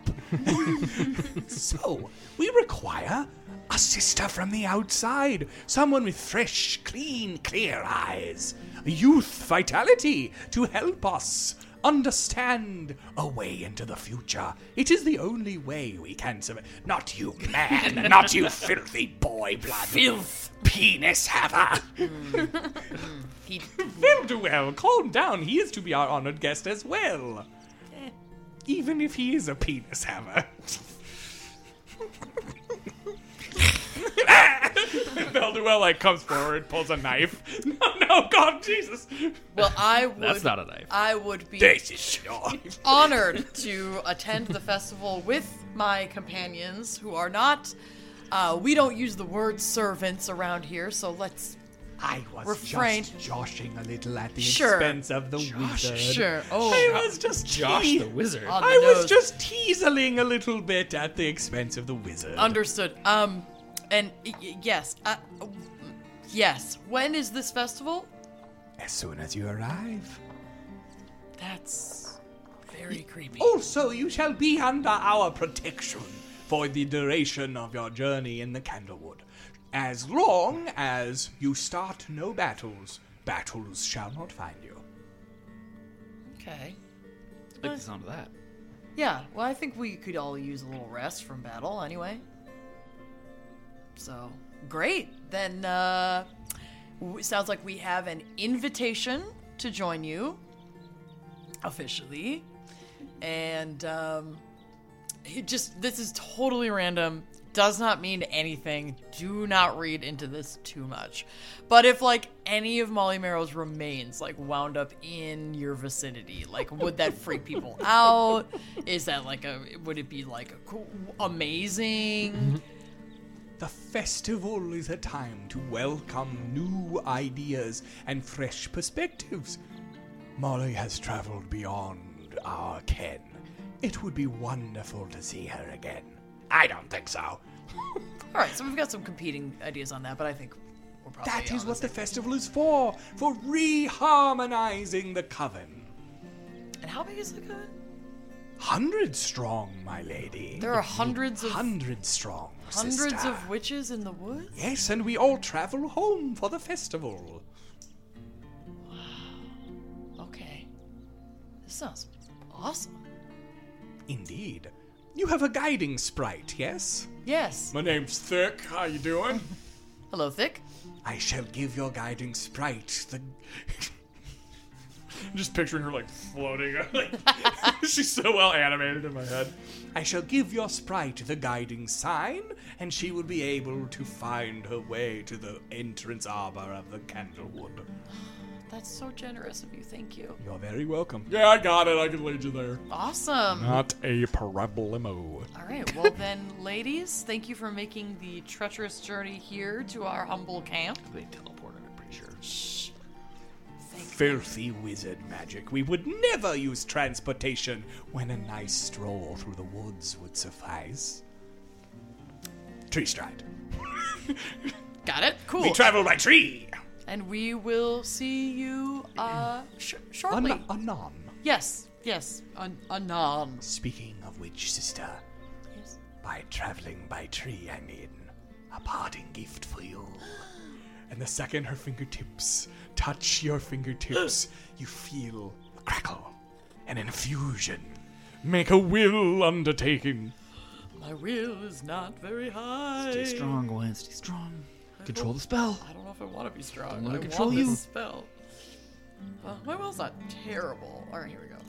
So, we require a sister from the outside, someone with fresh, clean, clear eyes, youth, vitality to help us understand a way into the future. It is the only way we can survive. Not you, man, not you filthy boy blood.
Filth.
Penis haver. Velduel, calm down. He is to be our honored guest as well. Even if he is a penis haver. Velduel comes forward, pulls a knife. No, God, Jesus.
Well,
That's not a knife.
I would be honored to attend the festival with my companions, who are not. We don't use the word servants around here, so let's.
I was
refrain.
Just joshing a little at the expense of the wizard.
Sure. Oh,
I was just
Josh the wizard.
I was just teasing a little bit at the expense of the wizard.
Understood. And yes. Yes. When is this festival?
As soon as you arrive.
That's very creepy.
Also, you shall be under our protection for the duration of your journey in the Candlewood. As long as you start no battles, battles shall not find you.
Okay.
I like the sound of that.
Yeah, well, I think we could all use a little rest from battle anyway. So, great. Then, sounds like we have an invitation to join you, officially. And, this is totally random. Does not mean anything. Do not read into this too much. But if, like, any of Molly Merrill's remains, like, wound up in your vicinity, like, would that freak people out? Is that, like, would it be, like, amazing?
The festival is a time to welcome new ideas and fresh perspectives. Molly has traveled beyond our ken. It would be wonderful to see her again. I don't think so.
All right, so we've got some competing ideas on that, but I think we're probably
That is what the festival is for reharmonizing the coven.
And how big is the coven?
100 strong, my lady.
There are hundreds of...
100 strong,
Hundreds
sister.
of witches in the woods?
Yes, and we all travel home for the festival.
Okay. This sounds awesome.
Indeed. You have a guiding sprite, yes?
Yes.
My name's Thick. How you doing?
Hello, Thick.
I shall give your guiding sprite the...
I'm just picturing her, like, floating. She's so well animated in my head.
I shall give your sprite the guiding sign, and she will be able to find her way to the entrance arbor of the Candlewood.
That's so generous of you. Thank you.
You're very welcome.
Yeah, I got it. I can lead you there.
Awesome.
Not a problemo.
All right. Well, then, ladies, thank you for making the treacherous journey here to our humble camp.
They teleported, I'm pretty sure.
Shh.
Filthy wizard magic. We would never use transportation when a nice stroll through the woods would suffice. Tree stride.
Got it. Cool.
We travel by tree.
And we will see you shortly.
Anon.
Yes. Anon.
Speaking of which, sister,
Yes.
by traveling by tree, I mean a parting gift for you. And the second her fingertips touch your fingertips, you feel a crackle, an infusion. Make a will undertaking.
My will is not very high.
Stay strong, Gwen. Stay strong. Control the spell.
I don't know if I want to be strong.
Don't let it
I
control
want
you.
This spell. Well, my will's not terrible. All right, here we go.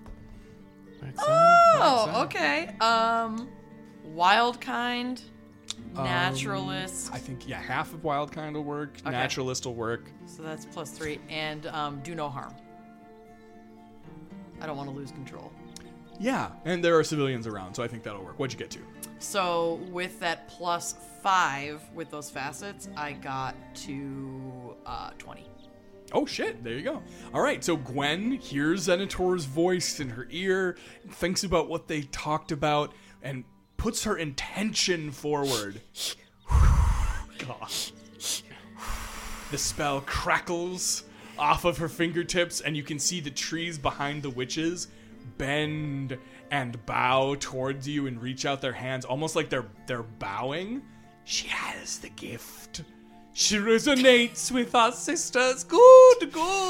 Oh, okay. Wild kind, naturalist.
I think, yeah, half of wild kind will work.
Okay.
Naturalist will work.
So that's +3, and do no harm. I don't want to lose control.
Yeah, and there are civilians around, so I think that'll work. What'd you get to?
So with that +5 with those facets, I got to 20.
Oh shit, there you go. All right, so Gwen hears Zenitor's voice in her ear, thinks about what they talked about, and puts her intention forward. God. The spell crackles off of her fingertips, and you can see the trees behind the witches bend and bow towards you and reach out their hands, almost like they're bowing. She has the gift. She resonates with us, sisters. Good.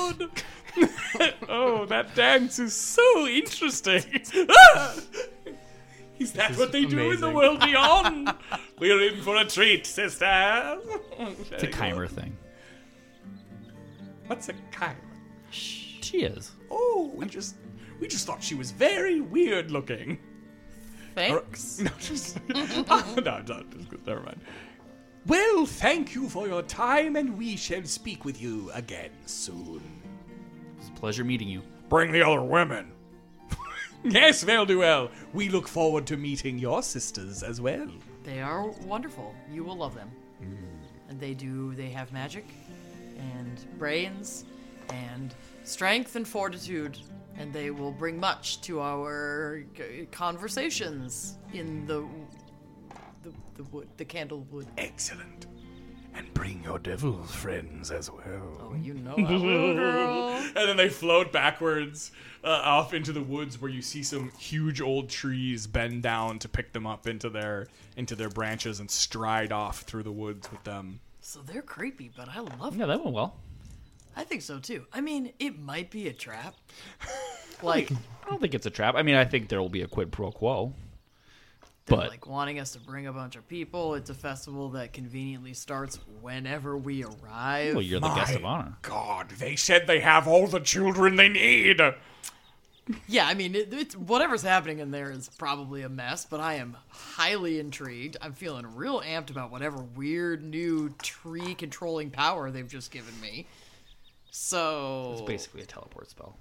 Oh, that dance is so interesting. Is that what they do in the world beyond? We're in for a treat, sister.
It's a Chimer thing.
What's a Chimer?
She is.
Oh, we just thought she was very weird looking.
Thanks.
No, never mind. Well, thank you for your time, and we shall speak with you again soon.
It was a pleasure meeting you.
Bring the other women. Yes, they'll do well. We look forward to meeting your sisters as well.
They are wonderful. You will love them. And they have magic and brains and strength and fortitude, and they will bring much to our conversations in the wood, the candlewood.
Excellent. And bring your devil friends as well.
Oh, you know I will, girl.
And then they float backwards off into the woods where you see some huge old trees bend down to pick them up into their branches and stride off through the woods with them.
So they're creepy, but I love them.
Yeah, that went well.
I think so, too. I mean, it might be a trap.
I don't think it's a trap. I mean, I think there will be a quid pro quo. But
like wanting us to bring a bunch of people. It's a festival that conveniently starts whenever we arrive.
Well, you're the guest of honor.
God, they said they have all the children they need.
Yeah, I mean, it's whatever's happening in there is probably a mess, but I am highly intrigued. I'm feeling real amped about whatever weird new tree-controlling power they've just given me. So...
It's basically a teleport spell.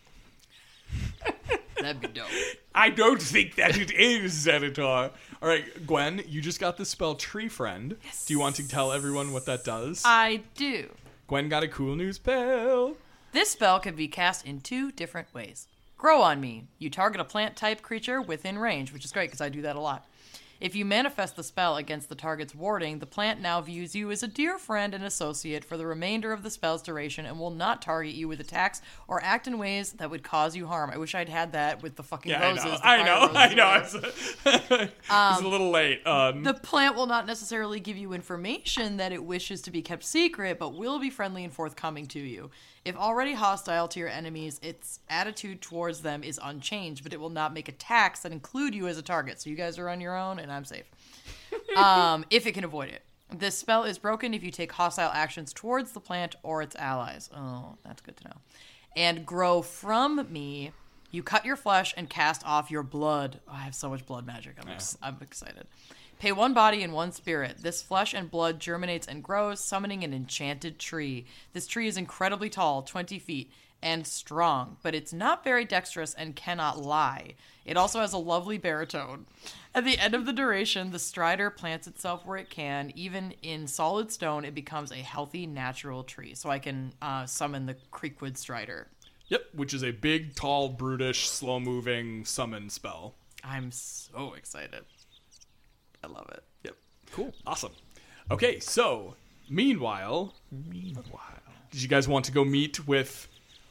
That'd be dope.
I don't think that it is, Senator. All right, Gwen, you just got the spell Tree Friend.
Yes.
Do you want to tell everyone what that does?
I do.
Gwen got a cool new spell.
This spell can be cast in 2 different ways. Grow on Me. You target a plant-type creature within range, which is great because I do that a lot. If you manifest the spell against the target's warding, the plant now views you as a dear friend and associate for the remainder of the spell's duration and will not target you with attacks or act in ways that would cause you harm. I wish I'd had that with the fucking roses.
I know. It's a little late.
The plant will not necessarily give you information that it wishes to be kept secret, but will be friendly and forthcoming to you. If already hostile to your enemies, its attitude towards them is unchanged, but it will not make attacks that include you as a target. So you guys are on your own, and I'm safe. If it can avoid it. This spell is broken if you take hostile actions towards the plant or its allies. Oh, that's good to know. And Grow from Me. You cut your flesh and cast off your blood. Oh, I have so much blood magic. I'm excited. Pay 1 body and 1 spirit. This flesh and blood germinates and grows, summoning an enchanted tree. This tree is incredibly tall, 20 feet, and strong, but it's not very dexterous and cannot lie. It also has a lovely baritone. At the end of the duration, the strider plants itself where it can. Even in solid stone, it becomes a healthy, natural tree. So I can summon the Creekwood Strider.
Yep, which is a big, tall, brutish, slow-moving summon spell.
I'm so excited. I love it.
Yep. Cool. Awesome. Okay, so, meanwhile, did you guys want to go meet with...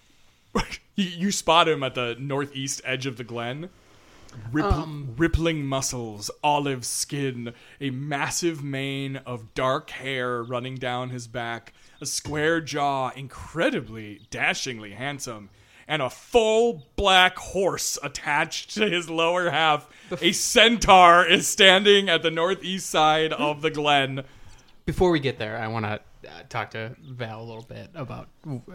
you spot him at the northeast edge of the glen. Rippling muscles, olive skin, a massive mane of dark hair running down his back, a square jaw, incredibly, dashingly handsome, and a full black horse attached to his lower half. A centaur is standing at the northeast side of the glen.
Before we get there, I want to talk to Val a little bit about.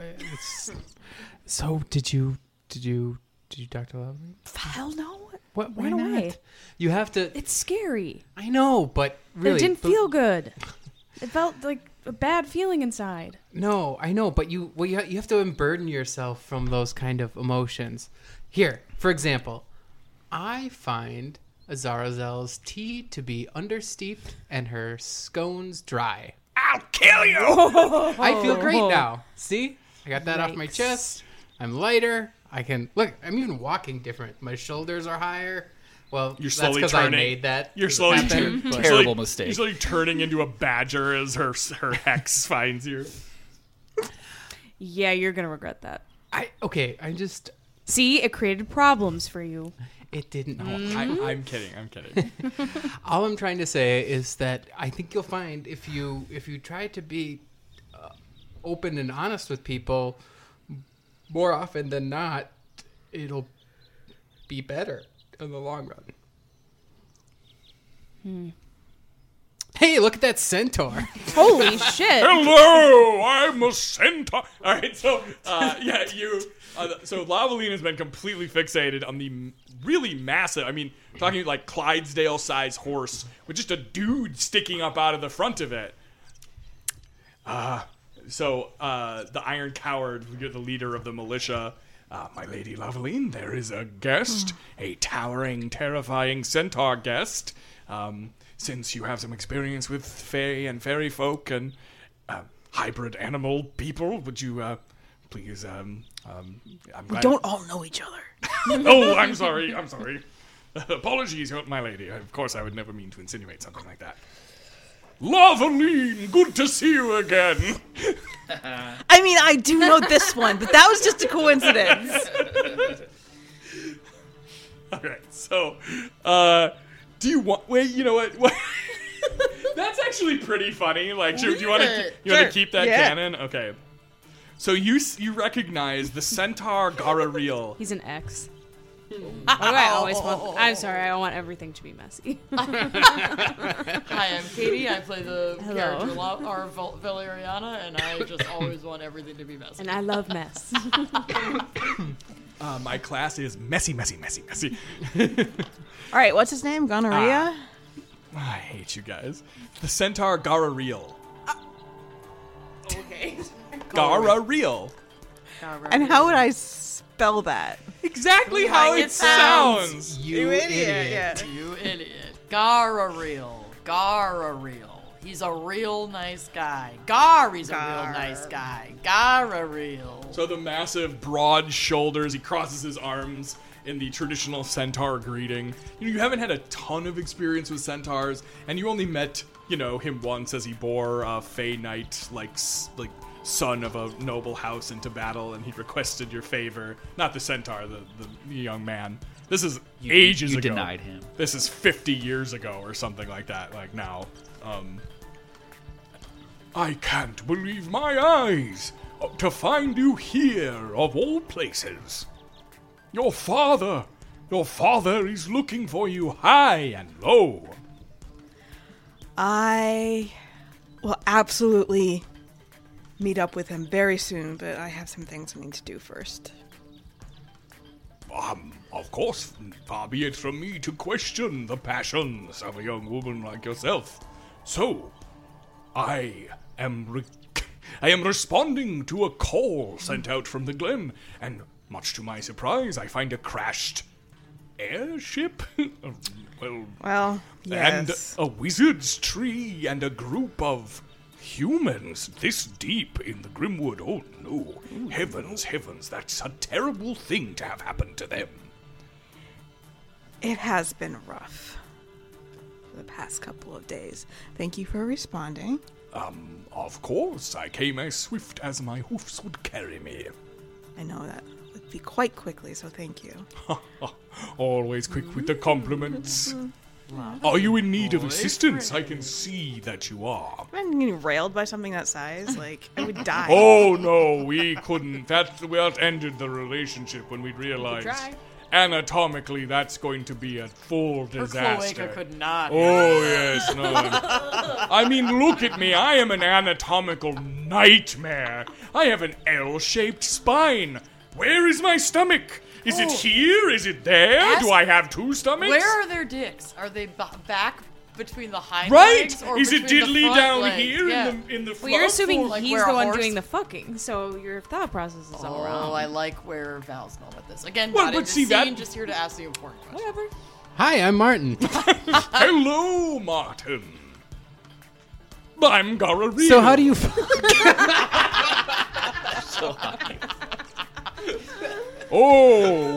So, did you talk to Lovely?
Hell no.
What? Why
Run
not?
away.
You have to.
It's scary.
I know, but really,
It didn't feel good. It felt like a bad feeling inside.
No, I know, but you have to unburden yourself from those kind of emotions. Here, for example, I find Azarazel's tea to be understeeped and her scones dry.
I'll kill you!
I feel great now. See? I got that off my chest. I'm lighter. I can... Look, I'm even walking different. My shoulders are higher. Well,
You're
that's
slowly
because
turning.
I made that.
You're slowly
happen, but-
Terrible mistake.
You're slowly turning into a badger as her hex finds you.
Yeah, you're going to regret that.
I just...
See, it created problems for you.
It didn't.
I'm kidding.
All I'm trying to say is that I think you'll find if you try to be open and honest with people, more often than not, it'll be better in the long run. Hey, look at that centaur.
Holy shit.
Hello, I'm a centaur.
All right, so so Lavaline has been completely fixated on the really massive. I mean, talking like Clydesdale-sized horse with just a dude sticking up out of the front of it. So the Iron Coward, you're the leader of the militia. My lady Lavaline, there is a guest, a towering, terrifying centaur guest. Since you have some experience with fae and fairy folk and hybrid animal people, would you please? I'm
We don't all know each other.
Oh, I'm sorry. Apologies, my lady. Of course, I would never mean to insinuate something like that.
Lavaline, good to see you again.
I mean, I do know this one, but that was just a coincidence.
Okay, so, do you want? Wait, you know what? That's actually pretty funny. Like, do you want to keep that canon? Okay. So you recognize the centaur Garariel.
He's an X. Why do I always want... I'm sorry, I want everything to be messy.
Hi, I'm Katie. I play the character Valeriana, and I just always want everything to be messy.
And I love mess.
My class is messy, messy, messy, messy.
All right, what's his name? Gonorrhea?
I hate you guys. The centaur Garariel.
Okay.
Garariel.
And how would I spell that?
Exactly how it sounds.
You idiot.
Yeah.
You idiot. Garariel. He's a real nice guy. He's a real nice guy. Garariel.
So the massive, broad shoulders, he crosses his arms in the traditional centaur greeting. You haven't had a ton of experience with centaurs, and you only met, him once as he bore a Fey Knight, like son of a noble house into battle, and he requested your favor. Not the centaur, the young man. This is ages ago.
You denied him.
This is 50 years ago or something like that, like now. I can't believe my eyes to find you here, of all places. Your father is looking for you high and low.
I will absolutely meet up with him very soon, but I have some things I need to do first.
Of course, far be it from me to question the passions of a young woman like yourself. So, I am responding to a call sent out from the Glen, and much to my surprise, I find a crashed airship.
Well, yes.
And a wizard's tree and a group of humans this deep in the Grimwood. Oh no. Heavens, that's a terrible thing to have happened to them.
It has been rough for the past couple of days. Thank you for responding.
Of course, I came as swift as my hoofs would carry me.
I know that would be quite quickly, so thank you.
Always quick with the compliments. Are you in need of assistance? I can see that you are.
I'm getting railed by something that size. Like, I would die.
Oh, no, we couldn't. That ended the relationship when we realized anatomically that's going to be a full disaster.
Cloaca could not.
Oh, yes, no. I mean, look at me. I am an anatomical nightmare. I have an L-shaped spine. Where is my stomach? Is it here? Is it there? Do I have two stomachs?
Where are their dicks? Are they back between the hind
right.
legs? Or
is it diddly down legs? Here in the front?
Well, you're assuming
like
he's the one doing the fucking, so your thought process is all wrong.
Oh, I like where Val's going with this. Again,
well,
not in the scene, just here to ask the important question.
Whatever.
Hi, I'm Martin.
Hello, Martin. I'm Garariel.
So how do you...
So high.
Oh,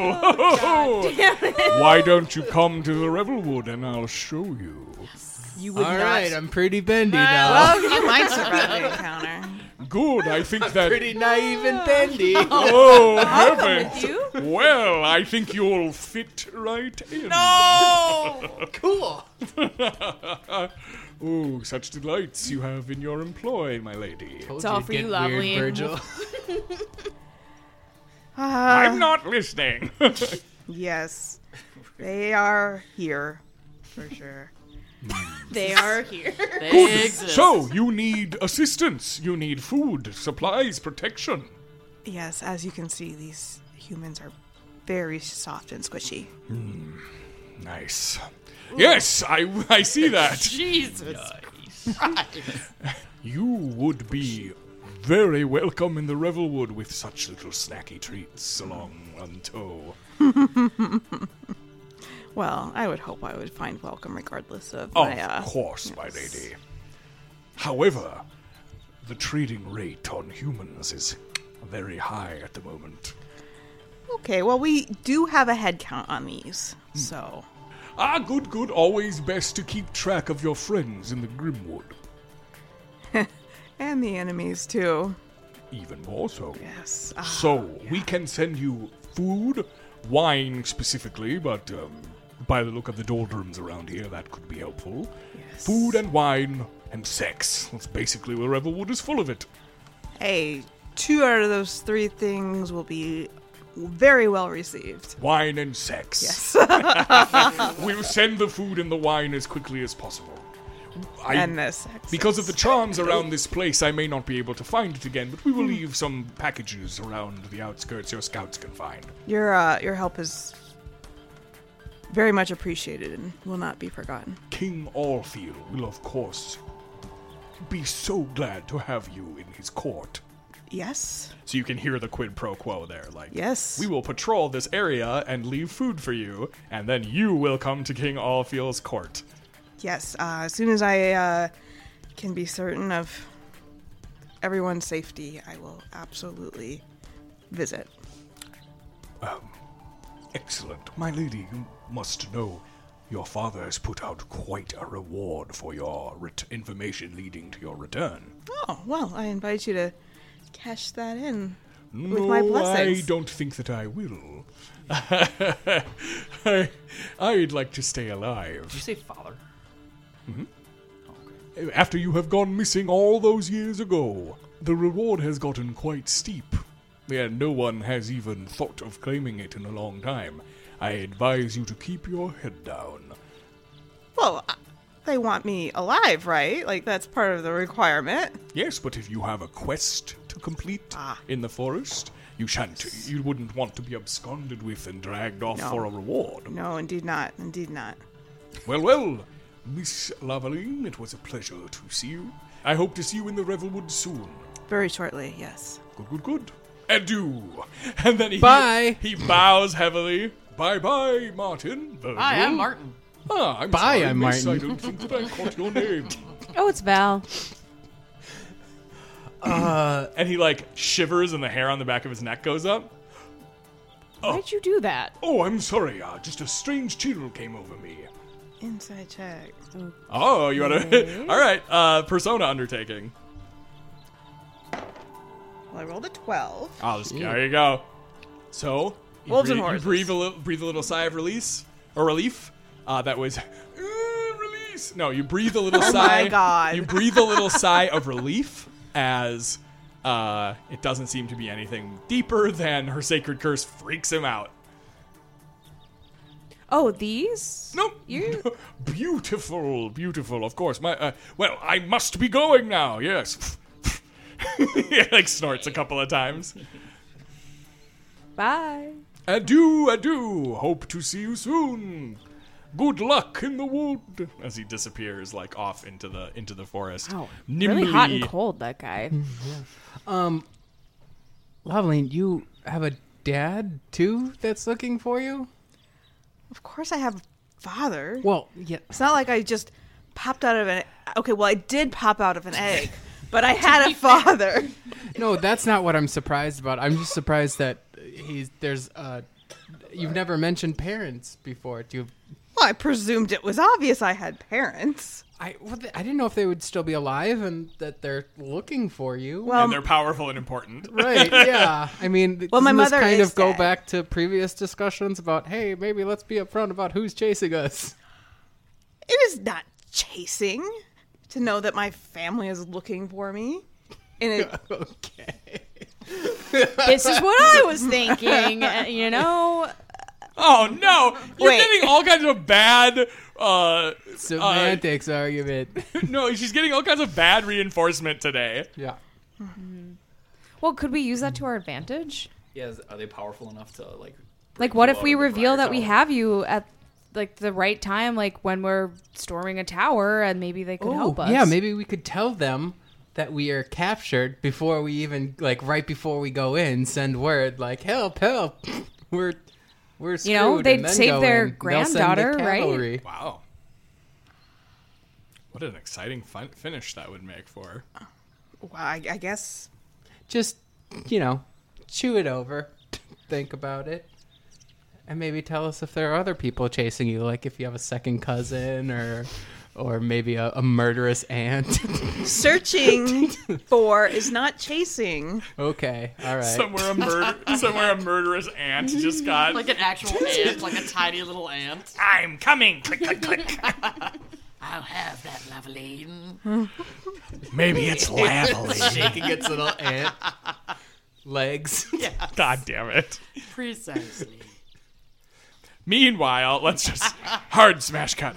well, why don't you come to the Revelwood and I'll show you.
You would
All
not.
right, I'm pretty bendy now.
Well, you might survive the encounter.
Good, I think that...
Pretty naive and bendy.
Oh, heavens.
You?
Well, I think you'll fit right in.
No!
Cool.
Oh, such delights you have in your employ, my lady.
It's all for you, Lavaline.
Virgil.
I'm not listening.
Yes. They are here, for sure.
They are here.
They exist.
So, you need assistance. You need food, supplies, protection.
Yes, as you can see, these humans are very soft and squishy.
Nice. Yes, I see that.
Jesus Christ.
You would be very welcome in the Revelwood with such little snacky treats along on tow.
Well, I would hope I would find welcome regardless of
Of
my,
course, my lady. However, the trading rate on humans is very high at the moment.
Okay, well, we do have a head count on these, so...
Good. Always best to keep track of your friends in the Grimwood.
And the enemies, too.
Even more so.
Yes.
We can send you food, wine specifically, but by the look of the doldrums around here, that could be helpful.
Yes.
Food and wine and sex. That's basically where Revelwood is full of it.
Hey, 2 out of those 3 things will be very well received.
Wine and sex.
Yes.
We'll send the food and the wine as quickly as possible.
And the sex.
Because of the charms around this place, I may not be able to find it again, but we will leave some packages around the outskirts your scouts can find.
Your help is very much appreciated and will not be forgotten.
King Allfield will, of course, be so glad to have you in his court.
Yes.
So you can hear the quid pro quo there. Like,
yes,
we will patrol this area and leave food for you, and then you will come to King Allfield's court.
Yes, as soon as I can be certain of everyone's safety, I will absolutely visit.
Excellent. My lady, you must know your father has put out quite a reward for your information leading to your return.
Oh, well, I invite you to cash that in with my blessings.
I don't think that I will. I'd like to stay alive.
Did you say father?
Mm-hmm. Okay. After you have gone missing all those years ago, the reward has gotten quite steep. And no one has even thought of claiming it in a long time. I advise you to keep your head down.
Well, they want me alive, right? Like, that's part of the requirement.
Yes, but if you have a quest to complete in the forest, you wouldn't want to be absconded with and dragged off for a reward.
No, indeed not. Indeed not.
Well, Miss Lavaline, it was a pleasure to see you. I hope to see you in the Revelwood soon.
Very shortly, yes.
Good. Adieu. And then he bows heavily. Bye, Martin. Virgil.
Hi, I'm Martin.
I'm
Bye,
sorry,
I'm
miss,
Martin.
I don't think that I caught your name.
Oh, it's Val.
And he, like, shivers and the hair on the back of his neck goes up.
Why'd you do that?
Oh, I'm sorry. Just a strange chill came over me.
Inside check.
Oh, you want to... All right, Persona undertaking.
Well, I rolled a 12.
There you go. So,
Wolves and
you
horses.
breathe a little sigh of release, or relief. That was... release! No, you breathe a little sigh.
My God.
You breathe a little sigh of relief as it doesn't seem to be anything deeper than her sacred curse freaks him out.
Oh, these?
Nope.
Beautiful, of course. Well, I must be going now, yes.
He, like, snorts a couple of times.
Bye.
Adieu. Hope to see you soon. Good luck in the wood.
As he disappears, like, off into the forest.
Oh,
Nimbly.
really hot and cold, that guy.
Loveline, you have a dad, too, that's looking for you?
Of course I have a father.
Well, yeah.
It's not like I just popped out of an... Okay, well, I did pop out of an egg, but I had a father.
No, that's not what I'm surprised about. I'm just surprised that you've never mentioned parents before.
Well, I presumed it was obvious I had parents.
I didn't know if they would still be alive and that they're looking for you.
Well,
and they're powerful and important.
Right, yeah. I mean,
well, my mother
kind
is
of go
dead.
back to previous discussions about, hey, maybe let's be upfront about who's chasing us.
It is not chasing to know that my family is looking for me.
Okay.
This is what I was thinking, you know?
Oh, no. You're
Wait.
getting all kinds of bad...
Semantics argument.
No, she's getting all kinds of bad reinforcement today.
Yeah.
Well, could we use that to our advantage?
Yeah, are they powerful enough to, like...
Like, what
break
if we
you out of the
reveal
fire
that we
tower?
have you at, like, the right time, like, when we're storming a tower, and maybe they could help us?
Yeah, maybe we could tell them that we are captured before we even, like, right before we go in, send word, like, help, we're screwed.
You know, they'd
and then
save
go
their
in. They'll send the
granddaughter, right?
cavalry.
Wow. What an exciting finish that would make for.
Well, I guess...
Just, chew it over. Think about it. And maybe tell us if there are other people chasing you, like if you have a second cousin or maybe a murderous aunt.
Searching for is not chasing.
Okay, all right.
Somewhere a murderous ant just got...
Like an actual ant, like a tiny little ant.
I'm coming. Click, click, click.
I'll have that lovely.
Maybe it's lovely.
Shaking its little ant legs.
Yeah,
God damn it.
precisely.
Meanwhile, let's just hard smash cut.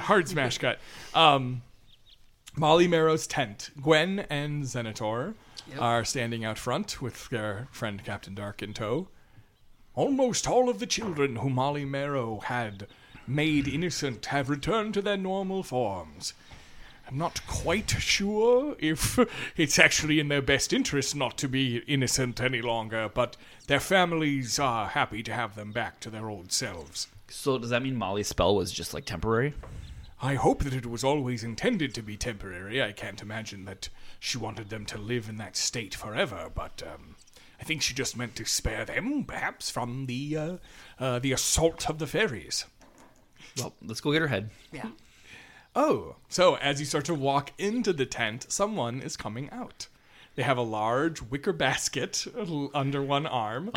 Molly Marrow's tent. Gwen and Xenator are standing out front with their friend Captain Dark in tow. Almost all of the children whom Molly Marrow had made innocent have returned to their normal forms. I'm not quite sure if it's actually in their best interest not to be innocent any longer, but their families are happy to have them back to their old selves.
So does that mean Molly's spell was just like temporary?
I hope that it was always intended to be temporary. I can't imagine that she wanted them to live in that state forever, but I think she just meant to spare them, perhaps, from the assault of the fairies.
Well, let's go get her head.
Yeah.
Oh, so as you start to walk into the tent, someone is coming out. They have a large wicker basket under one arm.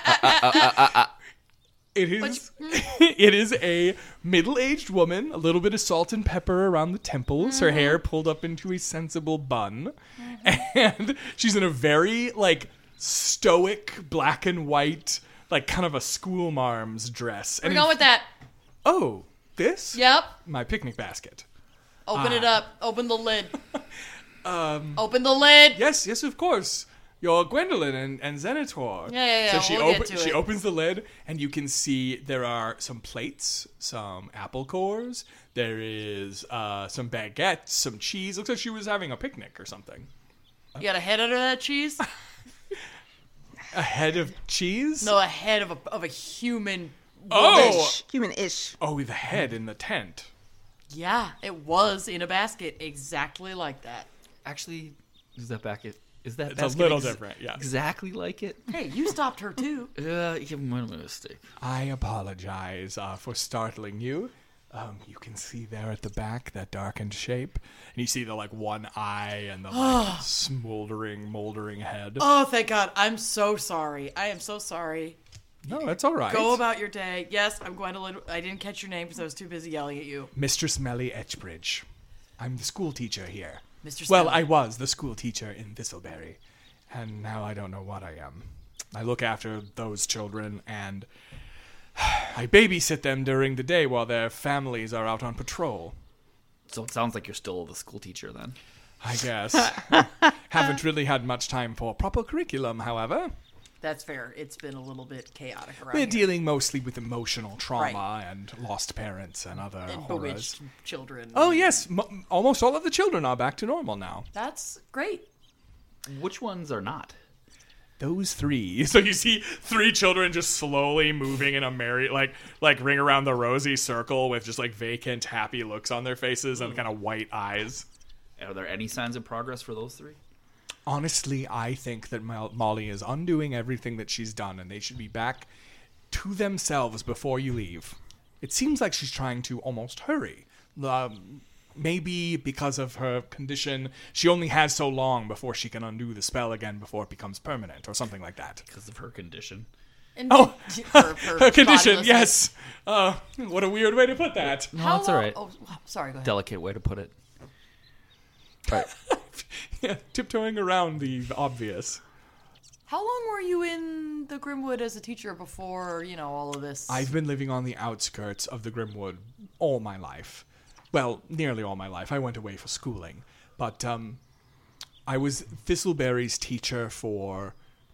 It is a middle-aged woman, a little bit of salt and pepper around the temples, her hair pulled up into a sensible bun, and she's in a very, stoic black and white, kind of a schoolmarm's dress.
We're going with that.
Oh, this?
Yep.
My picnic basket.
Open it up. Open the lid. Open the lid.
Yes, of course. You're Gwendolyn and Xenator.
Yeah.
So
we'll get to
she
it.
opens the lid, and you can see there are some plates, some apple cores. There is some baguettes, some cheese. Looks like she was having a picnic or something.
You got a head under that cheese?
A head of cheese?
No, a head of a human.
Oh!
Human-ish.
Oh, the head in the tent.
Yeah, it was in a basket exactly like that.
Actually, is that basket
It's a little different, yeah.
Exactly like it?
Hey, you stopped her too.
Yeah, my mistake.
I apologize for startling you. You can see there at the back that darkened shape, and you see the one eye and the smoldering, moldering head.
Oh, thank God! I'm so sorry. I am so sorry.
No, that's all right.
Go about your day. Yes, I'm Gwendolyn. I didn't catch your name because I was too busy yelling at you.
Mistress Melly Etchbridge. I'm the school teacher here.
Mr.
Well,
Stanley.
I was the school teacher in Thistleberry, and now I don't know what I am. I look after those children, and I babysit them during the day while their families are out on patrol.
So it sounds like you're still the school teacher then.
I guess. Haven't really had much time for proper curriculum, however.
That's fair. It's been a little bit chaotic around
We're
here.
dealing mostly with emotional trauma and lost parents and other
And
horrors.
bewitched children.
Oh, yes. Almost all of the children are back to normal now.
That's great.
Which ones are not?
Those three. So you see three children just slowly moving in a merry, like ring around the rosy circle with just vacant, happy looks on their faces and kind of white eyes.
Are there any signs of progress for those three?
Honestly, I think that Molly is undoing everything that she's done, and they should be back to themselves before you leave. It seems like she's trying to almost hurry. Maybe because of her condition, she only has so long before she can undo the spell again before it becomes permanent, or something like that.
Because of her condition.
And
Oh,
her
her condition,
bodiless-
yes. What a weird way to put that.
No,
How
that's all
long-
right.
Oh, sorry, go ahead.
Delicate way to put it. Right.
Yeah, tiptoeing around the obvious.
How long were you in the Grimwood as a teacher before, all of this?
I've been living on the outskirts of the Grimwood all my life. Well, nearly all my life. I went away for schooling. But I was Thistleberry's teacher for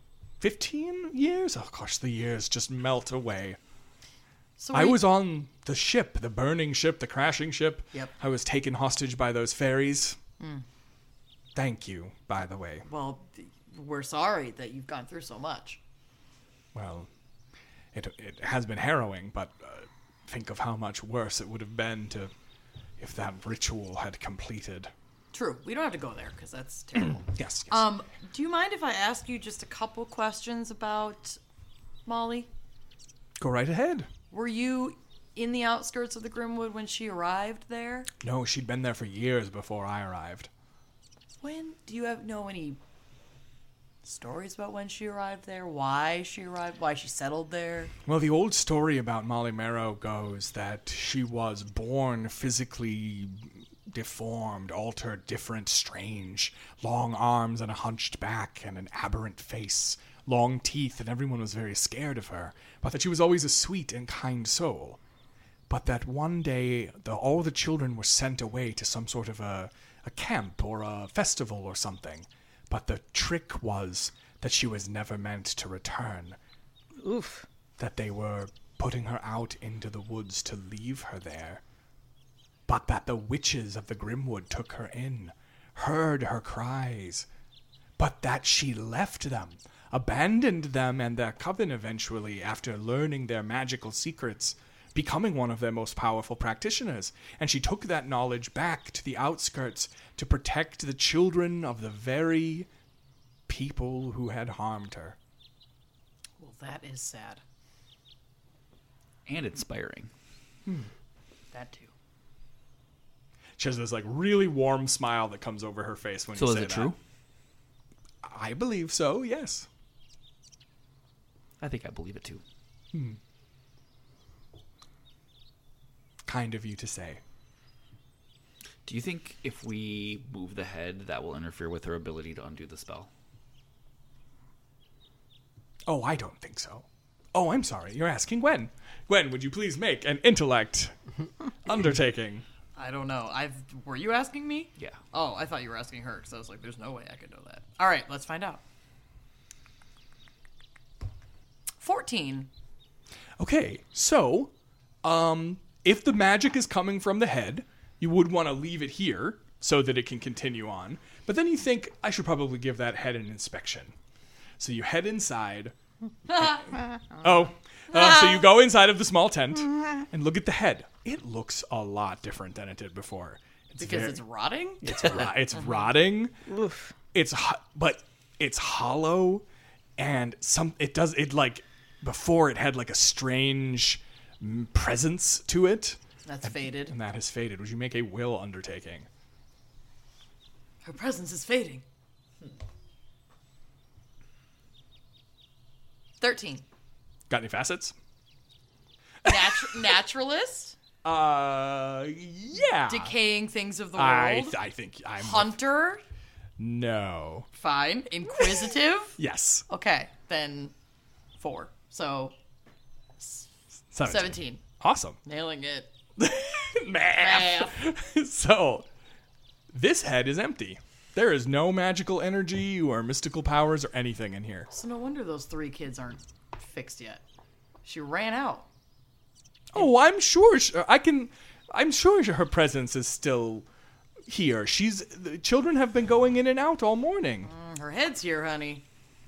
15 years? Oh, gosh, the years just melt away.
So
I was on the ship, the burning ship, the crashing ship.
Yep.
I was taken hostage by those fairies. Thank you, by the way.
Well, we're sorry that you've gone through so much.
Well, it has been harrowing, but think of how much worse it would have been if that ritual had completed.
True. We don't have to go there because that's terrible.
Yes.
Do you mind if I ask you just a couple questions about Molly?
Go right ahead.
Were you in the outskirts of the Grimwood when she arrived there?
No, she'd been there for years before I arrived.
When? Do you know any stories about when she arrived there? Why she arrived? Why she settled there?
Well, the old story about Molly Marrow goes that she was born physically deformed, altered, different, strange, long arms and a hunched back and an aberrant face, long teeth, and everyone was very scared of her, but that she was always a sweet and kind soul. But that one day all the children were sent away to some sort of a camp or a festival or something. But the trick was that she was never meant to return.
Oof.
That they were putting her out into the woods to leave her there. But that the witches of the Grimwood took her in, heard her cries. But that she left them, abandoned them and their coven eventually after learning their magical secrets, becoming one of their most powerful practitioners. And she took that knowledge back to the outskirts to protect the children of the very people who had harmed her.
Well, that is sad.
And inspiring.
That too.
She has this really warm smile that comes over her face when you say that. So is it true? I believe so, yes.
I think I believe it too.
Kind of you to say.
Do you think if we move the head, that will interfere with her ability to undo the spell?
Oh, I don't think so. Oh, I'm sorry. You're asking Gwen. Gwen, would you please make an intellect undertaking?
I don't know. Were you asking me?
Yeah.
Oh, I thought you were asking her, because I was like, there's no way I could know that. All right, let's find out. 14.
Okay, so, if the magic is coming from the head, you would want to leave it here so that it can continue on. But then you think, I should probably give that head an inspection. So you head inside. So you go inside of the small tent and look at the head. It looks a lot different than it did before.
It's rotting?
It's rotting.
Oof.
But it's hollow, and before it had a strange presence to it.
That's faded.
And that has faded. Would you make a will undertaking?
Her presence is fading. 13.
Got any facets?
Naturalist?
Yeah.
Decaying things of the world?
I think I'm...
Hunter?
No.
Fine. Inquisitive?
Yes.
Okay, then 4. So 17.
Awesome.
Nailing it.
Math. So, this head is empty. There is no magical energy or mystical powers or anything in here.
So no wonder those 3 kids aren't fixed yet. She ran out.
Oh, I'm sure. I'm sure her presence is still here. The children have been going in and out all morning.
Her head's here, honey.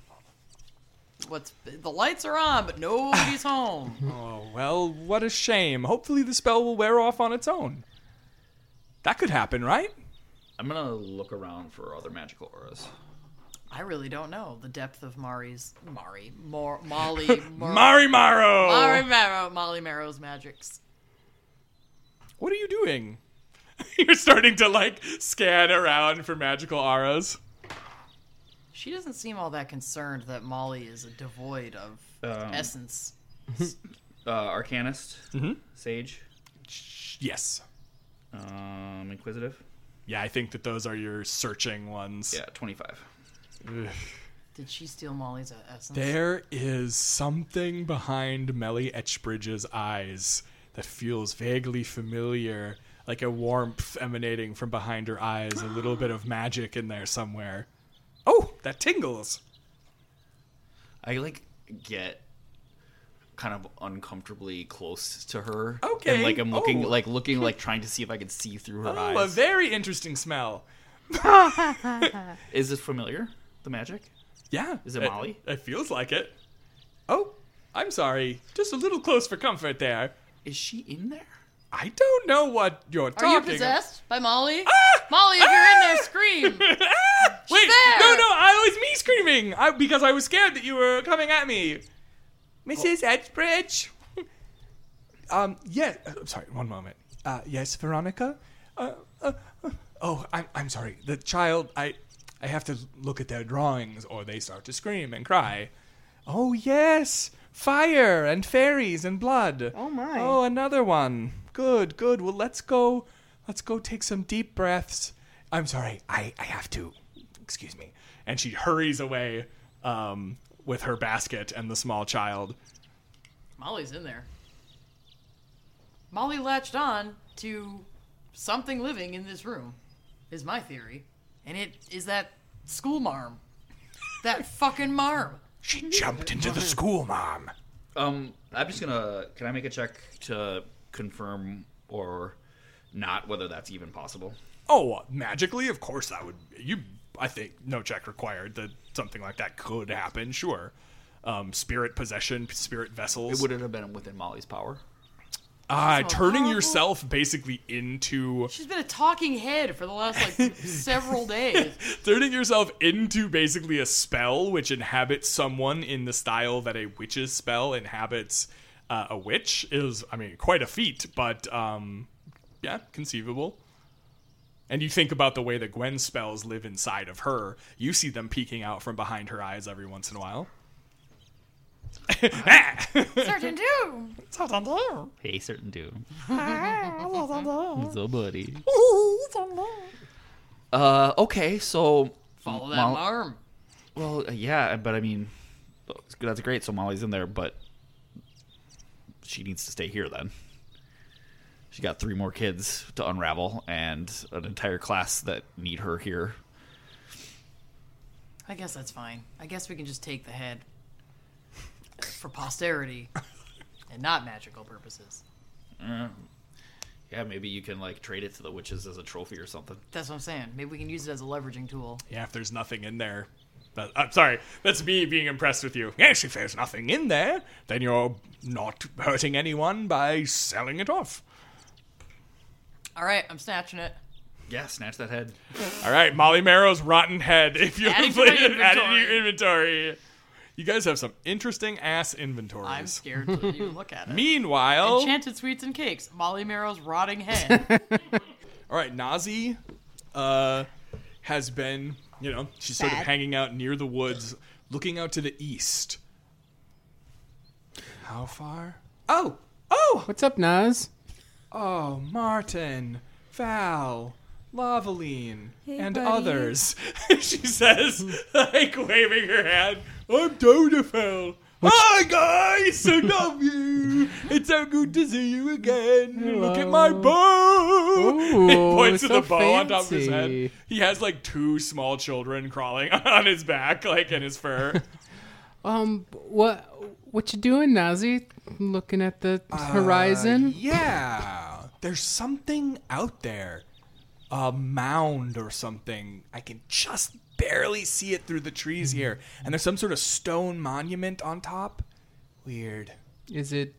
The lights are on, but nobody's home.
Oh, well, what a shame. Hopefully the spell will wear off on its own. That could happen, right?
I'm going to look around for other magical auras.
I really don't know the depth of Molly Marrow. Molly Marrow's magics.
What are you doing? You're starting to scan around for magical auras.
She doesn't seem all that concerned that Molly is devoid of essence.
Arcanist?
Mm-hmm.
Sage?
Yes.
Inquisitive?
Yeah, I think that those are your searching ones.
Yeah, 25.
Ugh.
Did she steal Molly's essence?
There is something behind Melly Etchbridge's eyes that feels vaguely familiar, like a warmth emanating from behind her eyes, a little bit of magic in there somewhere. Oh, that tingles.
I get kind of uncomfortably close to her.
Okay.
And I'm looking trying to see if I can see through her eyes.
Oh, a very interesting smell.
Is it familiar? The magic?
Yeah.
Is it Molly?
It feels like it. Oh, I'm sorry. Just a little close for comfort there.
Is she in there?
I don't know what you're talking about.
Are you possessed by Molly? Molly, if you're in there, scream.
Wait,
there.
No, it was me screaming because I was scared that you were coming at me. Mrs. Etchbridge. Yeah. Sorry, one moment. Yes, Veronica? Oh, I'm sorry. The child, I have to look at their drawings or they start to scream and cry. Oh, yes. Fire and fairies and blood.
Oh, my.
Oh, another one. Good. Well, let's go take some deep breaths. I'm sorry. I have to. Excuse me. And she hurries away with her basket and the small child.
Molly's in there. Molly latched on to something living in this room, is my theory. And it is that school marm. That fucking marm.
She jumped into the school, Mom.
I'm just gonna... Can I make a check to confirm or not whether that's even possible?
Oh, magically? Of course that would... I think no check required that something like that could happen, sure. Spirit possession, spirit vessels.
It wouldn't have been within Molly's power.
Turning yourself basically into...
She's been a talking head for the last, several days.
Turning yourself into basically a spell which inhabits someone in the style that a witch's spell inhabits a witch is, quite a feat, but, yeah, conceivable. And you think about the way that Gwen's spells live inside of her. You see them peeking out from behind her eyes every once in a while.
Certain do.
Hey, certain do. So, buddy. Okay, so...
Follow that marm.
Well, yeah, but that's great. So Molly's in there, but she needs to stay here then. She got 3 more kids to unravel and an entire class that need her here.
I guess that's fine. I guess we can just take the head for posterity and not magical purposes.
Yeah, maybe you can trade it to the witches as a trophy or something.
That's what I'm saying. Maybe we can use it as a leveraging tool.
Yeah, if there's nothing in there. But, I'm sorry, that's me being impressed with you. Yes, if there's nothing in there, then you're not hurting anyone by selling it off.
All right, I'm snatching it.
Yeah, snatch that head.
All right, Molly Marrow's rotten head. If you
added
to your inventory. You guys have some interesting ass inventories.
I'm scared to even look at it.
Meanwhile...
Enchanted Sweets and Cakes. Molly Marrow's rotting head.
All right, Nazi has been, she's sort of hanging out near the woods, looking out to the east. How far? Oh!
What's up, Naz?
Oh, Martin, Val, Lavaline, and
buddy.
others. She says, waving her hand. I'm Donafel. Hi, guys! I love you. It's so good to see you again.
Hello.
Look at my bow. He points to
so
the bow on top of his
fancy.
head. He has 2 small children crawling on his back, in his fur.
What you doing, Nazi? Looking at the horizon?
Yeah. There's something out there. A mound or something. I can just barely see it through the trees here. And there's some sort of stone monument on top. Weird.
Does it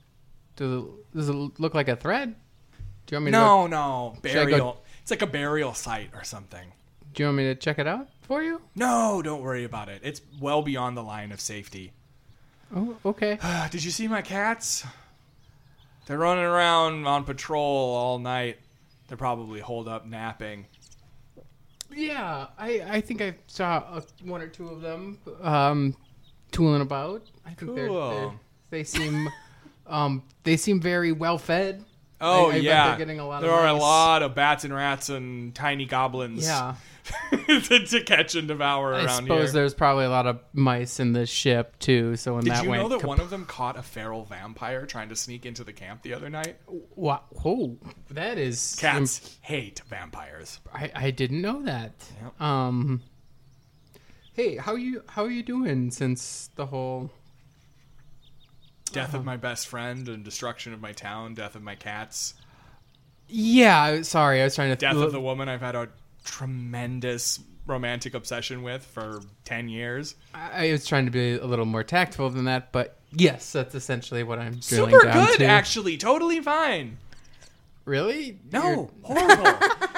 look like a thread? Do you want me
No. Burial. It's like a burial site or something.
Do you want me to check it out for you?
No, don't worry about it. It's well beyond the line of safety.
Oh, okay.
Did you see my cats? They're running around on patrol all night. They're probably holed up napping.
Yeah, I think I saw 1 or 2 of them tooling about. I think
Cool.
they seem very well fed.
Oh,
I bet
yeah.
they're getting a lot
there
of
are a
mice.
lot of bats and rats and tiny goblins
Yeah.
to catch and devour
I
around
suppose
here.
there's probably a lot of mice in the ship too. So when
Did
that
you
went,
know that one of them caught a feral vampire trying to sneak into the camp the other night?
Wow, whoa, that is
Cats hate vampires.
I didn't know that.
Yep.
Hey, how are you doing since the whole
Death of my best friend and destruction of my town, death of my cats,
Yeah, sorry, I was trying to
death of the woman I've had a tremendous romantic obsession with for 10 years.
I was trying to be a little more tactful than that, but yes, that's essentially what I'm drilling
Super
down
good,
to.
actually. Totally fine.
Really?
No, horrible.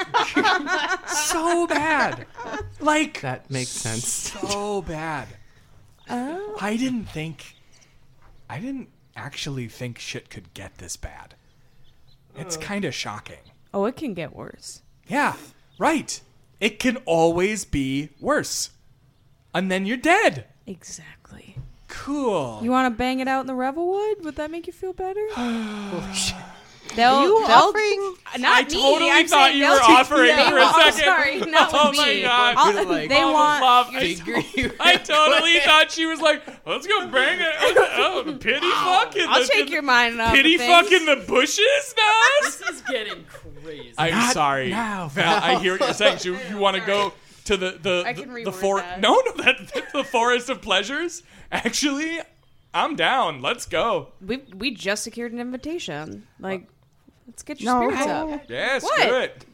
So bad.
That makes sense.
So bad. I didn't actually think shit could get this bad. It's kind of shocking.
Oh, it can get worse.
Yeah, right. It can always be worse. And then you're dead.
Exactly.
Cool.
You want to bang it out in the Revelwood? Would that make you feel better?
Are you
They'll
offering?
not
I
me.
totally
I'm
thought
saying
you
they'll
were
take-
offering
they
for a
want-
second.
Sorry, not
Oh
with
my
me.
God.
I'll-
Like,
they want.
I totally thought she was like, let's go bang it. Oh, pity fucking.
I'll take your mind off.
Pity
of things.
fucking the bushes, Nas?
This is getting crazy.
I'm sorry.
now,
Val, I hear what you're saying. So you want to go to the
I can reword
forest?
that.
No, the forest of pleasures. Actually, I'm down. Let's go.
We just secured an invitation. Like, let's get your
No.
spirits up.
Yes,
What?
do it.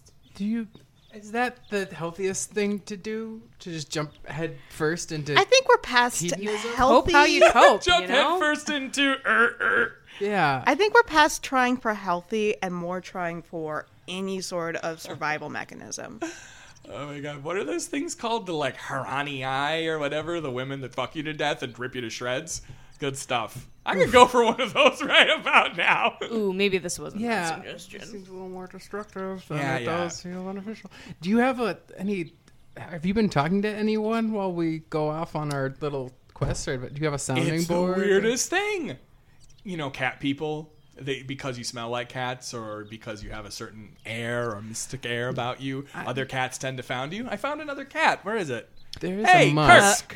Is that the healthiest thing to do? To just jump head first into?
I think we're past
Hedonism?
healthy.
Hope how you cope.
Jump
you know?
head first into.
Yeah.
I think we're past trying for healthy and more trying for any sort of survival mechanism.
Oh my God, what are those things called? The like Harani eye or whatever? The women that fuck you to death and rip you to shreds? Good stuff. I could go for one of those right about now.
Ooh, maybe this wasn't
Yeah.
a suggestion.
Seems a little more destructive than
Yeah,
it
yeah.
does feel beneficial. Do you have any? Have you been talking to anyone while we go off on our little quest? Or do you have a sounding
It's
board?
the weirdest thing. You know, cat people, because you smell like cats or because you have a certain air or mystic air about you, other cats tend to found you. I found another cat. Where is it?
There's
Hey,
a musk.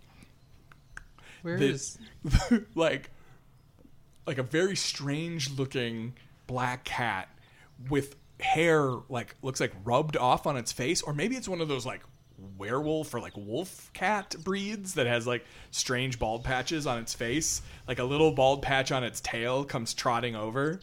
Where
This-
is?
like a very strange looking black cat with hair like looks like rubbed off on its face, or maybe it's one of those like werewolf or like wolf cat breeds that has like strange bald patches on its face. Like a little bald patch on its tail comes trotting over.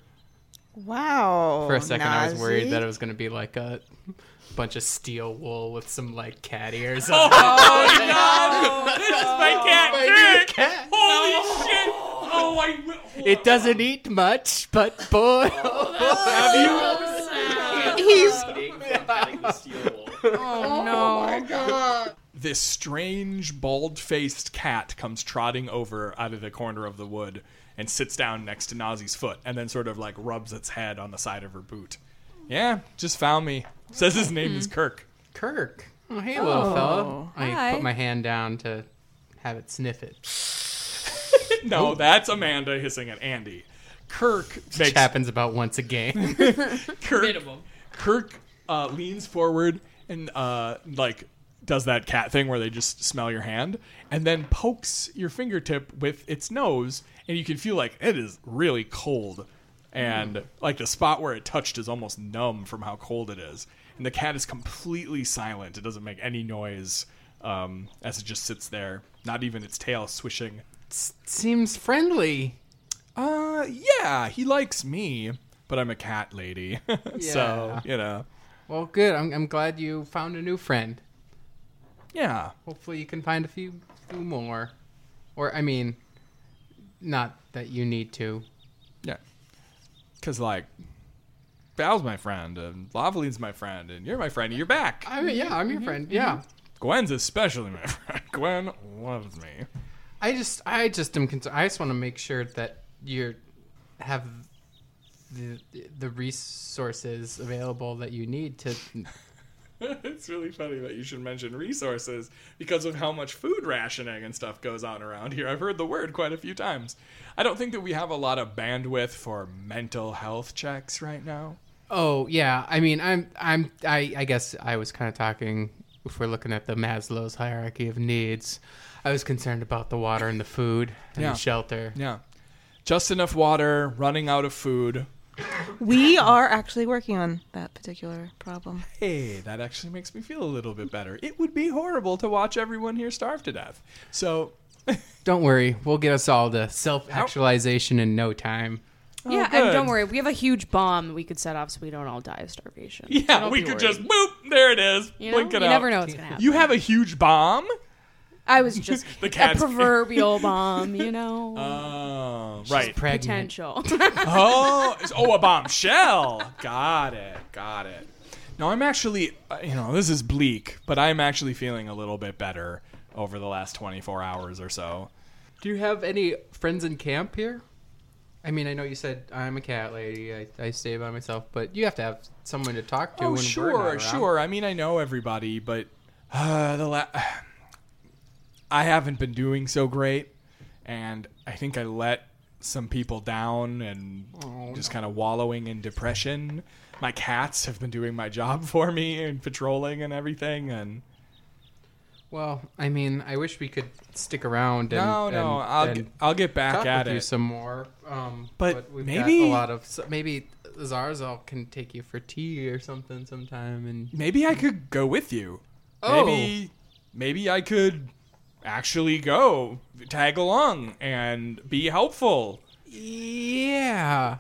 Wow.
For a second, I was worried
Nazi.
that it was going to be like a bunch of steel wool with some like cat ears.
Oh
on
my God! This is my cat Kirk! Holy shit! Oh,
It doesn't eat much, but boy,
Oh no.
This strange, bald-faced cat comes trotting over out of the corner of the wood and sits down next to Nazi's foot and then sort of like rubs its head on the side of her boot. Yeah, just found me. Says his name is Kirk.
Kirk. Oh, hey, little fella.
Hi.
I put my hand down to have it sniff it.
No, that's Amanda hissing at Andy. Kirk
Which
makes
happens about once a game.
Kirk leans forward and like does that cat thing where they just smell your hand and then pokes your fingertip with its nose, and you can feel like it is really cold, and like the spot where it touched is almost numb from how cold it is. And the cat is completely silent. It doesn't make any noise as it just sits there, not even its tail swishing.
Seems friendly.
Yeah, he likes me, but I'm a cat lady. So,
Yeah.
you know.
Well, good. I'm glad you found a new friend.
Yeah.
Hopefully you can find a few more. Or, I mean, not that you need to.
Yeah. Because, like, Val's my friend, and Lavaline's my friend, and you're my friend, and you're back.
I mean, yeah, I'm your friend. Yeah.
Gwen's especially my friend. Gwen loves me.
I just am concerned. I just want to make sure that you have the resources available that you need to.
It's really funny that you should mention resources because of how much food rationing and stuff goes on around here. I've heard the word quite a few times. I don't think that we have a lot of bandwidth for mental health checks right now.
Oh yeah, I mean, I guess I was kind of talking. If we're looking at the Maslow's hierarchy of needs, I was concerned about the water and the food and
Yeah.
the shelter.
Yeah. Just enough water, running out of food.
We are actually working on that particular problem.
Hey, that actually makes me feel a little bit better. It would be horrible to watch everyone here starve to death. So,
Don't worry, we'll get us all to self-actualization in no time.
Yeah,
good.
and don't worry, we have a huge bomb that we could set off so we don't all die of starvation. So
yeah,
don't
we
be
could
worried.
just boop, there it is.
You know?
Blink it
You
out.
never know what's gonna happen.
You have a huge bomb?
I was just
The
a
cat's-
proverbial bomb, you know.
Oh, right.
Pregnant.
Potential.
Oh, a bombshell. Got it. No, I'm actually, this is bleak, but I'm actually feeling a little bit better over the last 24 hours or so.
Do you have any friends in camp here? I mean, I know you said I'm a cat lady. I stay by myself, but you have to have someone to talk to.
Oh,
when we're not
sure,
around.
sure. I mean, I know everybody, but I haven't been doing so great, and I think I let some people down and just kind of wallowing in depression. My cats have been doing my job for me and patrolling and everything, and
Well, I mean, I wish we could stick around. And,
I'll get back
talk
at
with you
it
some more.
But
we've
maybe-
got a lot of maybe Zarzal can take you for tea or something sometime. And
maybe I could go with you.
Oh.
Maybe I could actually go tag along and be helpful.
yeah.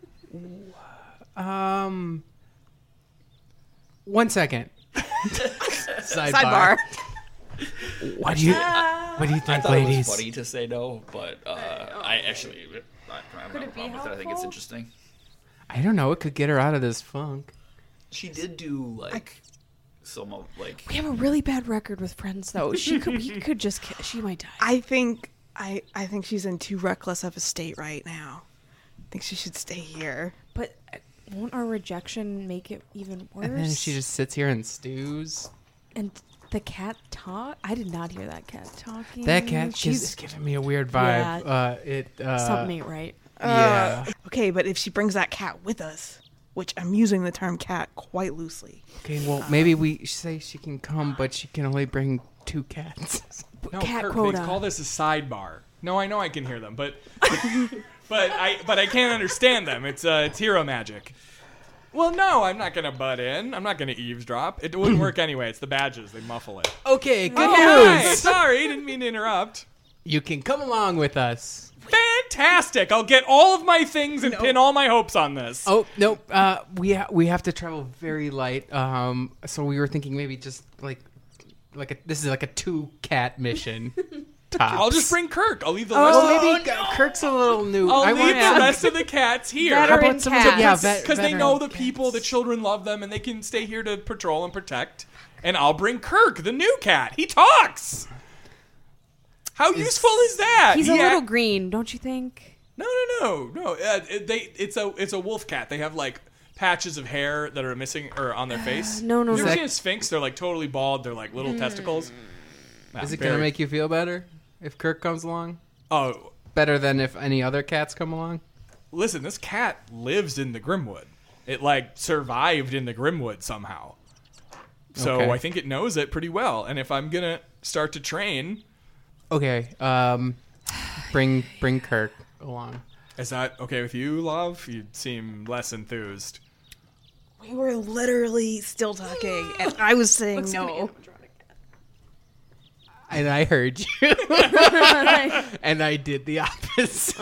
1 second.
Sidebar.
What do you think,
I thought
ladies?
it was funny to say no, but I'm not a problem with it. I think it's interesting.
I don't know. It could get her out of this funk.
She did do some of
We have a really bad record with friends, though. She might die.
I think she's in too reckless of a state right now. I think she should stay here.
But won't our rejection make it even worse?
And then she just sits here and stews.
And the cat talk? I did not hear that cat talking.
That cat is giving me a weird vibe.
Something ain't right.
Yeah.
Okay, but if she brings that cat with us, which I'm using the term cat quite loosely.
Okay, well, maybe we say she can come, but she can only bring 2 cats.
No,
Cat
Kirk,
quota.
they call this a sidebar. No, I know I can hear them, but I can't understand them. It's hero magic. Well, no, I'm not gonna butt in. I'm not gonna eavesdrop. It wouldn't work anyway. It's the badges; they muffle it.
Okay, good
Hi,
news.
sorry, didn't mean to interrupt.
You can come along with us.
Fantastic! I'll get all of my things and pin all my hopes on this.
Oh, nope. We have to travel very light. So we were thinking maybe just this is like a 2-cat mission. Tops.
I'll just bring Kirk. I'll leave the rest.
Maybe Kirk's a little new.
I'll leave the rest of the cats here.
Veteran cats.
Because they know the people, the children love them, and they can stay here to patrol and protect. And I'll bring Kirk, the new cat. He talks. How useful is that?
He's a little green, don't you think?
No. It's a wolf cat. They have patches of hair that are missing or on their face.
No.
You ever seen a sphinx? They're totally bald. They're like little testicles.
Is it gonna make you feel better if Kirk comes along?
Oh,
better than if any other cats come along?
Listen, this cat lives in the Grimwood. It survived in the Grimwood somehow. So
Okay.
I think it knows it pretty well. And if I'm gonna start to train,
Okay. Bring Kirk along.
is that okay with you, love? You seem less enthused.
We were literally still talking, and I was saying no.
And I heard you. And I did the opposite.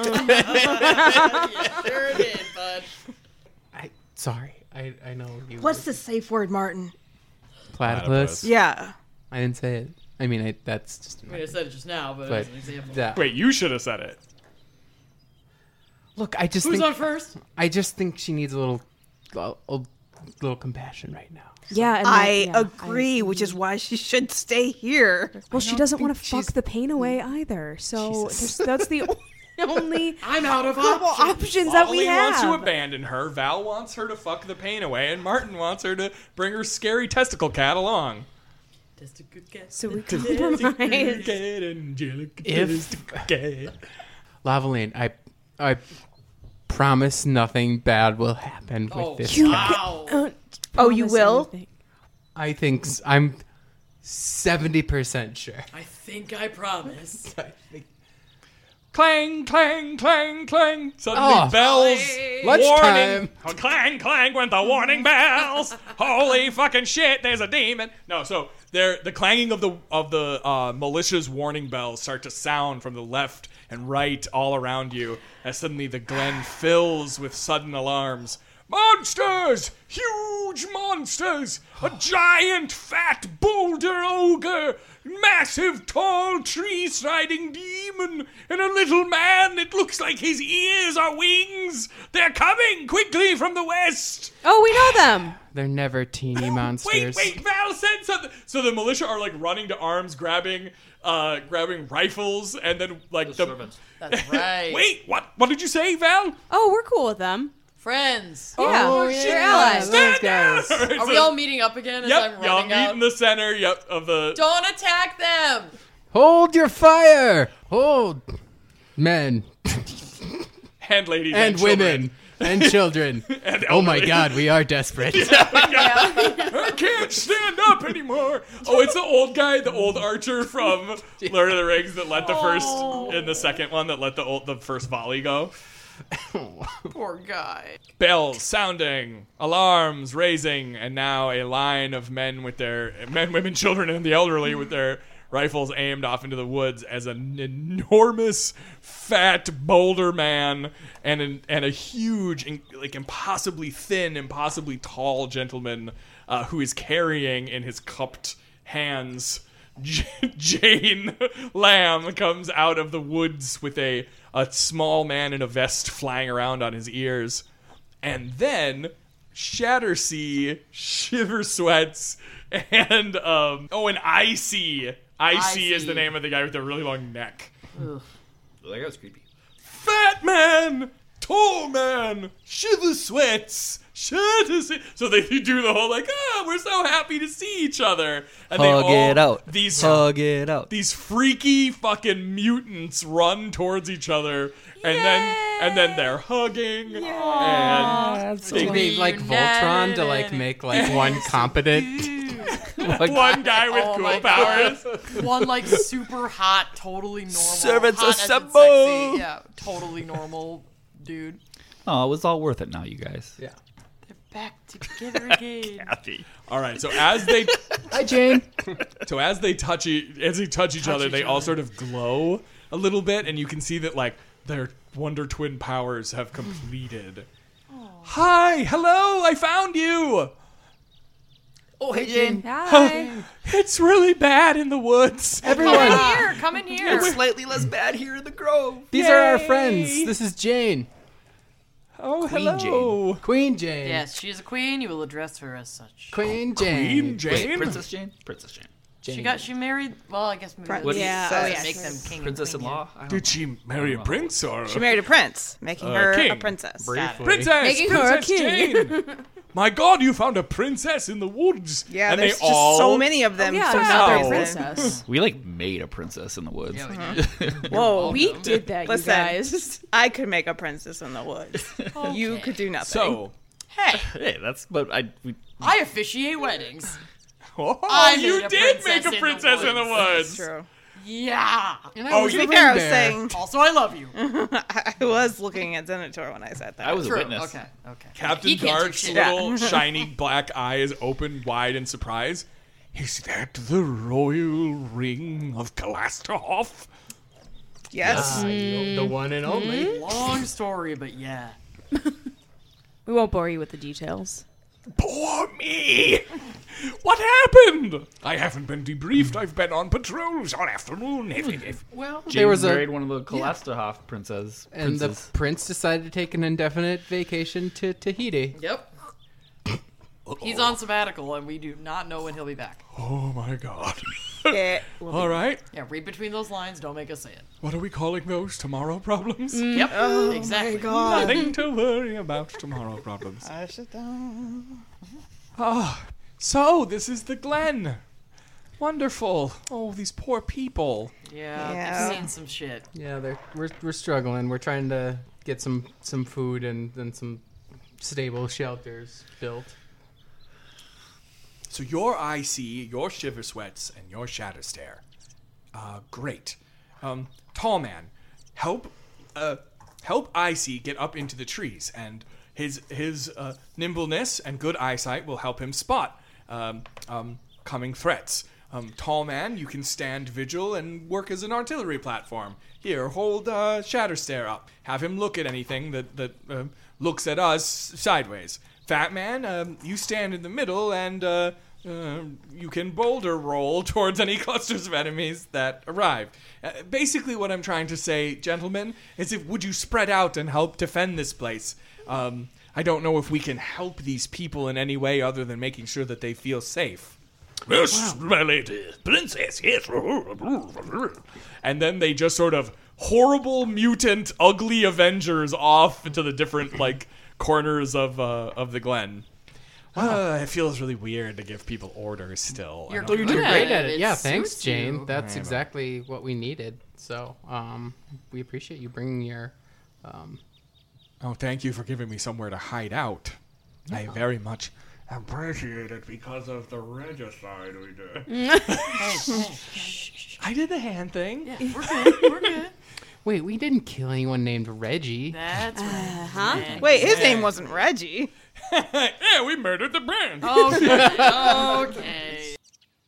Sure did, bud.
Sorry. I know you.
What's the safe word, Martin?
Platypus?
Yeah.
I didn't say it. I mean, that's just.
I said it just now, but as an example.
Yeah.
Wait, you should have said it.
Look, I just
Who's
think.
on first?
I just think she needs a little compassion right now.
Yeah, and
I agree, which is why she should stay here.
Well, she doesn't want to fuck the pain away either. So that's the only
I'm out of
options that we
Molly wants to
have.
abandon her. Val wants her to fuck the pain away, and Martin wants her to bring her scary testicle cat along.
Just a good guess.
So we compromise.
Lavaline, I promise nothing bad will happen with this cat.
Wow.
Oh, you will?
Anything.
I think I'm 70% sure.
I think I promise.
Clang, clang, clang, clang. Suddenly bells.
Lunchtime.
Warning. Clang, clang went the warning bells. Holy fucking shit, there's a demon. No, so the clanging of the militia's warning bells start to sound from the left and right all around you as suddenly the glen fills with sudden alarms. Monsters! Huge monsters! A giant fat boulder ogre
ogre, massive, tall, tree-striding demon, and a little man that looks like his ears are wings. They're coming quickly from the west.
Oh, we know them.
They're never teeny monsters.
Wait, Val said something. So the militia are like running to arms, grabbing rifles, and then like the
servants.
That's right.
Wait, what did you say, Val?
Oh, we're cool with them.
Friends.
Yeah,
Oh,
they're
yeah.
allies.
Those guys.
All right,
Are we
so-
all meeting up again as
Yep,
I'm
y'all
running
meet
out?
in the center. Yep, of the.
Don't attack them!
Hold your fire! Hold! Men
And ladies
and
children.
women and children.
And
Oh my
elderly.
God, we are desperate.
I can't stand up anymore. Oh, it's the old guy, the old archer from Lord of the Rings that let the first in the second one that let the first volley go.
Poor guy.
Bells sounding, alarms raising, and now a line of men, women, children, and the elderly with their rifles aimed off into the woods as an enormous, fat boulder man and a huge, like impossibly thin, impossibly tall gentleman who is carrying in his cupped hands Jane Lamb comes out of the woods with a small man in a vest flying around on his ears. And then Shattersea, Shiver Sweats, and and Icy. Icy is the name of the guy with the really long neck.
That guy was creepy.
Fat man, tall man, Shiver Sweats, Shattersea. So they do the whole like, we're so happy to see each other. And
Hug it out. Hug it out.
These freaky fucking mutants run towards each other, and then they're hugging, and
They like Voltron to like make like one competent.
one guy with
Oh
cool
my
powers.
One like super hot, totally normal.
Servants
hot as in
assemble!
sexy. Yeah, totally normal dude.
Oh, it was all worth it now, you guys.
Yeah.
They're back together again.
Happy.
All right, so as they
Hi, Jane.
touch each other, they all sort of glow a little bit, and you can see that like their Wonder Twin powers have completed. Hi, hello, I found you.
Oh, hey, Jane.
Hi.
It's really bad in the woods.
Everyone,
Come in here.
It's slightly less bad here in the Grove.
these are our
Yay.
friends. This is Jane.
Oh,
Queen
hello.
Queen Jane.
Yes, she is a queen. You will address her as such.
Queen Jane.
Queen Jane.
Wait, Princess Jane? Princess Jane.
Jane.
She married. Well, I guess maybe
What
Yeah,
did
oh,
he
yeah.
make them king. and
Princess-in-law? I don't
Did she marry a prince or
She married a prince, making her
king.
a princess.
Briefly.
princess?
Making her a
Princess
king.
Jane. My God, you found a princess in the woods.
Yeah,
and
there's
they
just
all
so many of them.
Yeah,
for
there's
some
another
reason.
princess.
We like made a princess in the woods.
Yeah, we did.
Whoa,
We did that, you
listen,
guys.
I could make a princess in the woods. You could do nothing.
So,
Hey,
Hey, that's but
I officiate weddings.
oh,
I
you
made a
did
princess
make a
in the
princess in the
woods.
woods.
True.
Yeah.
And I
Oh,
was
you
a
To be fair, I was
bear.
saying
Also, I love you.
I was looking at Zenitor when I said that.
I was a
True.
witness.
Okay.
Captain
He can't do
Dark's
shit.
little shiny black eyes open wide in surprise. Is that the royal ring of Kalasterhoff?
Yes.
The one and only.
Long story, but yeah.
We won't bore you with the details.
Poor me! What happened? I haven't been debriefed. I've been on patrols all afternoon.
Well,
Jane
there was
married
a
one of the Kalasterhoff princes.
and the
princes.
prince decided to take an indefinite vacation to Tahiti.
Yep. He's on sabbatical, and we do not know when he'll be back.
Oh my God.
It will
All right.
Yeah, read between those lines. Don't make us say it.
What are we calling those? Tomorrow problems?
Yep. Exactly.
Nothing to worry about. Tomorrow problems.
I should know.
So, this is the Glen. Wonderful. Oh, these poor people.
Yeah,
Yeah.
they've seen some shit.
Yeah, we're struggling. We're trying to get some food and some stable shelters built.
So your IC, your Shiver Sweats, and your Shatter Stare. Great. Tall man, help IC get up into the trees, and his nimbleness and good eyesight will help him spot coming threats. Tall man, you can stand vigil and work as an artillery platform. Here, hold Shatter Stare up. Have him look at anything that looks at us sideways. Fat man, you stand in the middle and
you can boulder roll towards any clusters of enemies that arrive. Basically what I'm trying to say, gentlemen, is would you spread out and help defend this place? I don't know if we can help these people in any way other than making sure that they feel safe.
Yes, my lady. Princess, yes.
And then they just sort of horrible, mutant, ugly Avengers off into the different, corners of the Glen. It feels really weird to give people orders still.
You're
You're
good
great at
it.
it. Yeah,
It
thanks,
suits
Jane.
you.
That's exactly what we needed. So, we appreciate you bringing your...
Oh, thank you for giving me somewhere to hide out. Yeah. I very much appreciate it because of the regicide we did. I did the hand thing.
Yeah, we're good. We're good.
Wait, we didn't kill anyone named Reggie.
That's right.
Huh? Wait, his name wasn't Reggie.
Yeah, we murdered the brand.
Okay.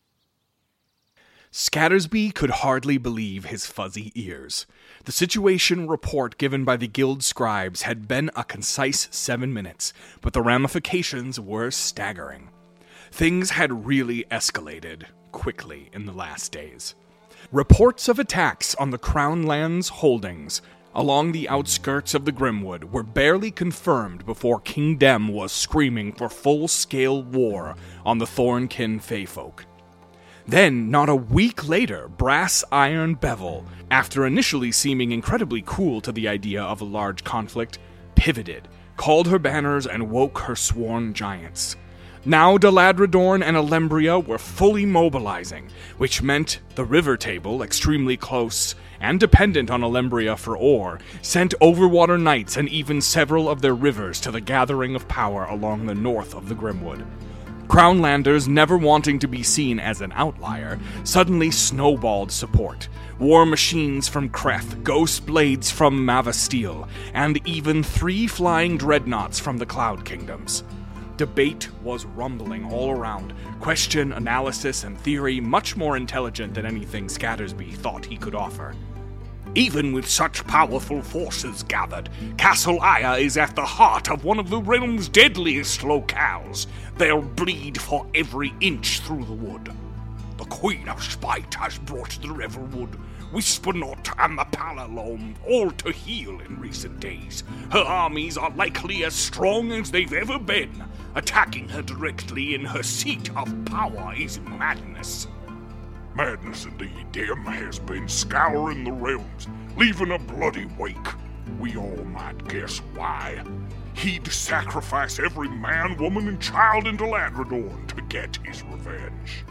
Scattersby could hardly believe his fuzzy ears. The situation report given by the guild scribes had been a concise 7 minutes, but the ramifications were staggering. Things had really escalated quickly in the last days. Reports of attacks on the Crown Lands holdings along the outskirts of the Grimwood were barely confirmed before King Dem was screaming for full-scale war on the Thornkin Feyfolk. Then, not a week later, Brass Iron Bevel, after initially seeming incredibly cool to the idea of a large conflict, pivoted, called her banners, and woke her sworn giants. Now Deladradorn and Alembria were fully mobilizing, which meant the river table, extremely close and dependent on Alembria for ore, sent Overwater Knights and even several of their rivers to the gathering of power along the north of the Grimwood. Crownlanders, never wanting to be seen as an outlier, suddenly snowballed support. War machines from Kreth, ghost blades from Mavasteel, and even 3 flying dreadnoughts from the Cloud Kingdoms. Debate was rumbling all around, question, analysis, and theory much more intelligent than anything Scattersby thought he could offer.
Even with such powerful forces gathered, Castle Aya is at the heart of one of the realm's deadliest locales. They'll bleed for every inch through the wood. The Queen of Spite has brought the Riverwood, Whisperknot, and the Palalome all to heel in recent days. Her armies are likely as strong as they've ever been. Attacking her directly in her seat of power is madness. Madness indeed. Dem has been scouring the realms, leaving a bloody wake. We all might guess why. He'd sacrifice every man, woman, and child in Deladradorn to get his revenge.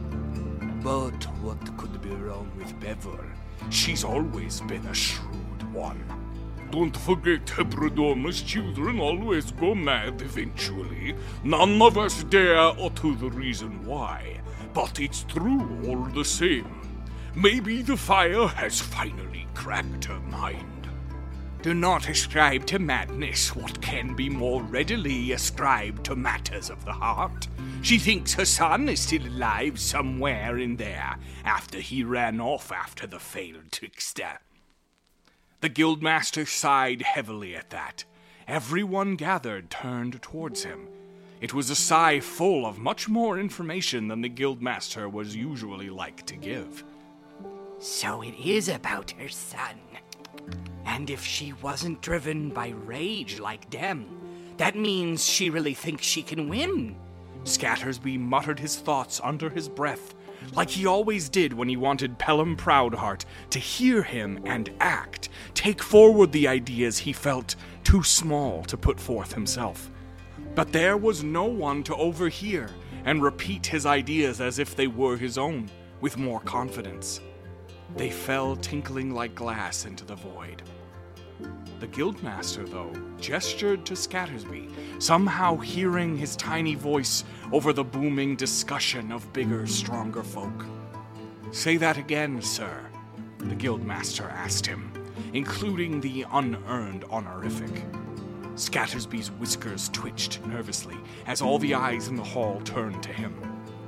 But what could be wrong with Bevel? She's always been a shrewd one.
Don't forget, Hebredoma's children always go mad eventually. None of us dare utter the reason why, but it's true all the same. Maybe the fire has finally cracked her mind.
Do not ascribe to madness what can be more readily ascribed to matters of the heart. She thinks her son is still alive somewhere in there, after he ran off after the failed trickster. The Guildmaster sighed heavily at that. Everyone gathered turned towards him. It was a sigh full of much more information than the Guildmaster was usually like to give.
So it is about her son. And if she wasn't driven by rage like Dem, that means she really thinks she can win.
Scattersby muttered his thoughts under his breath, like he always did when he wanted Pelham Proudheart to hear him and act, take forward the ideas he felt too small to put forth himself. But there was no one to overhear and repeat his ideas as if they were his own, with more confidence. They fell tinkling like glass into the void. The Guildmaster, though, gestured to Scattersby, somehow hearing his tiny voice over the booming discussion of bigger, stronger folk. "Say that again, sir," the Guildmaster asked him, including the unearned honorific. Scattersby's whiskers twitched nervously as all the eyes in the hall turned to him.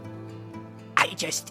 I just...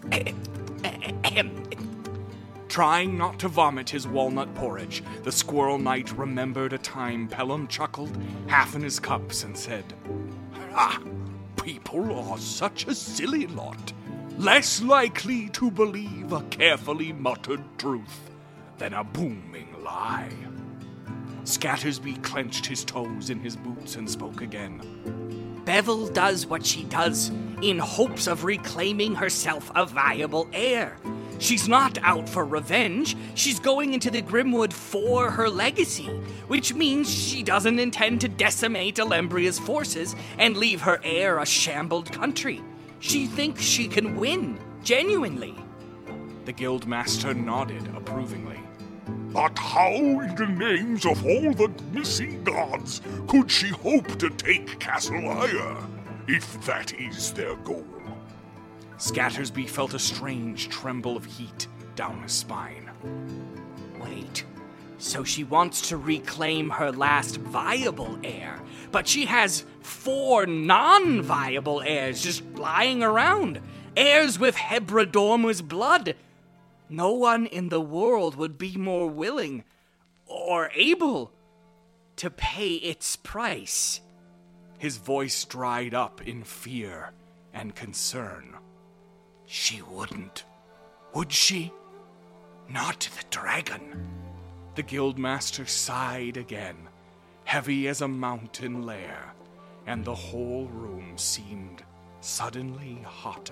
Trying not to vomit his walnut porridge, the Squirrel Knight remembered a time Pelham chuckled, half in his cups, and said,
"Ha! people are such a silly lot. Less likely to believe a carefully muttered truth than a booming lie. Scattersby clenched his toes in his boots and spoke again.
Bevel does what she does in hopes of reclaiming herself a viable heir. She's not out for revenge. She's going into the Grimwood for her legacy, which means she doesn't intend to decimate Alembria's forces and leave her heir a shambled country. She thinks she can win, genuinely.
The Guildmaster nodded approvingly. But how in the names of all the missing gods could she hope to take Castle Ire, if that is their goal?
Scattersby felt a strange tremble of heat down his spine.
Wait, so she wants to reclaim her last viable heir, but she has 4 non-viable heirs just lying around. Heirs with Hebradorma's blood. No one in the world would be more willing or able to pay its price.
His voice dried up in fear and concern.
She wouldn't, would she? Not the dragon.
The Guildmaster sighed again, heavy as a mountain lair, and the whole room seemed suddenly hotter.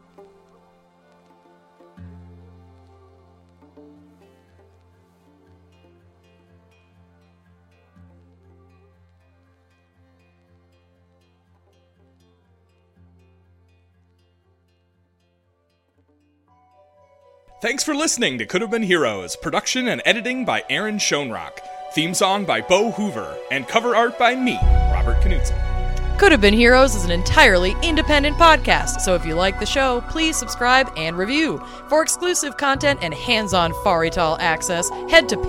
Thanks for listening to Could Have Been Heroes, production and editing by Aaron Schoenrock, theme song by Bo Hoover, and cover art by me, Robert Knudsen.
Could Have Been Heroes is an entirely independent podcast, so if you like the show, please subscribe and review. For exclusive content and hands-on Farital access, head to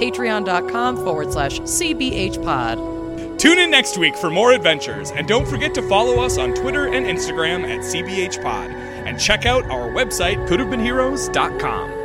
patreon.com/CBHpod.
Tune in next week for more adventures, and don't forget to follow us on Twitter and Instagram at CBHpod, and check out our website, couldhavebeenheroes.com.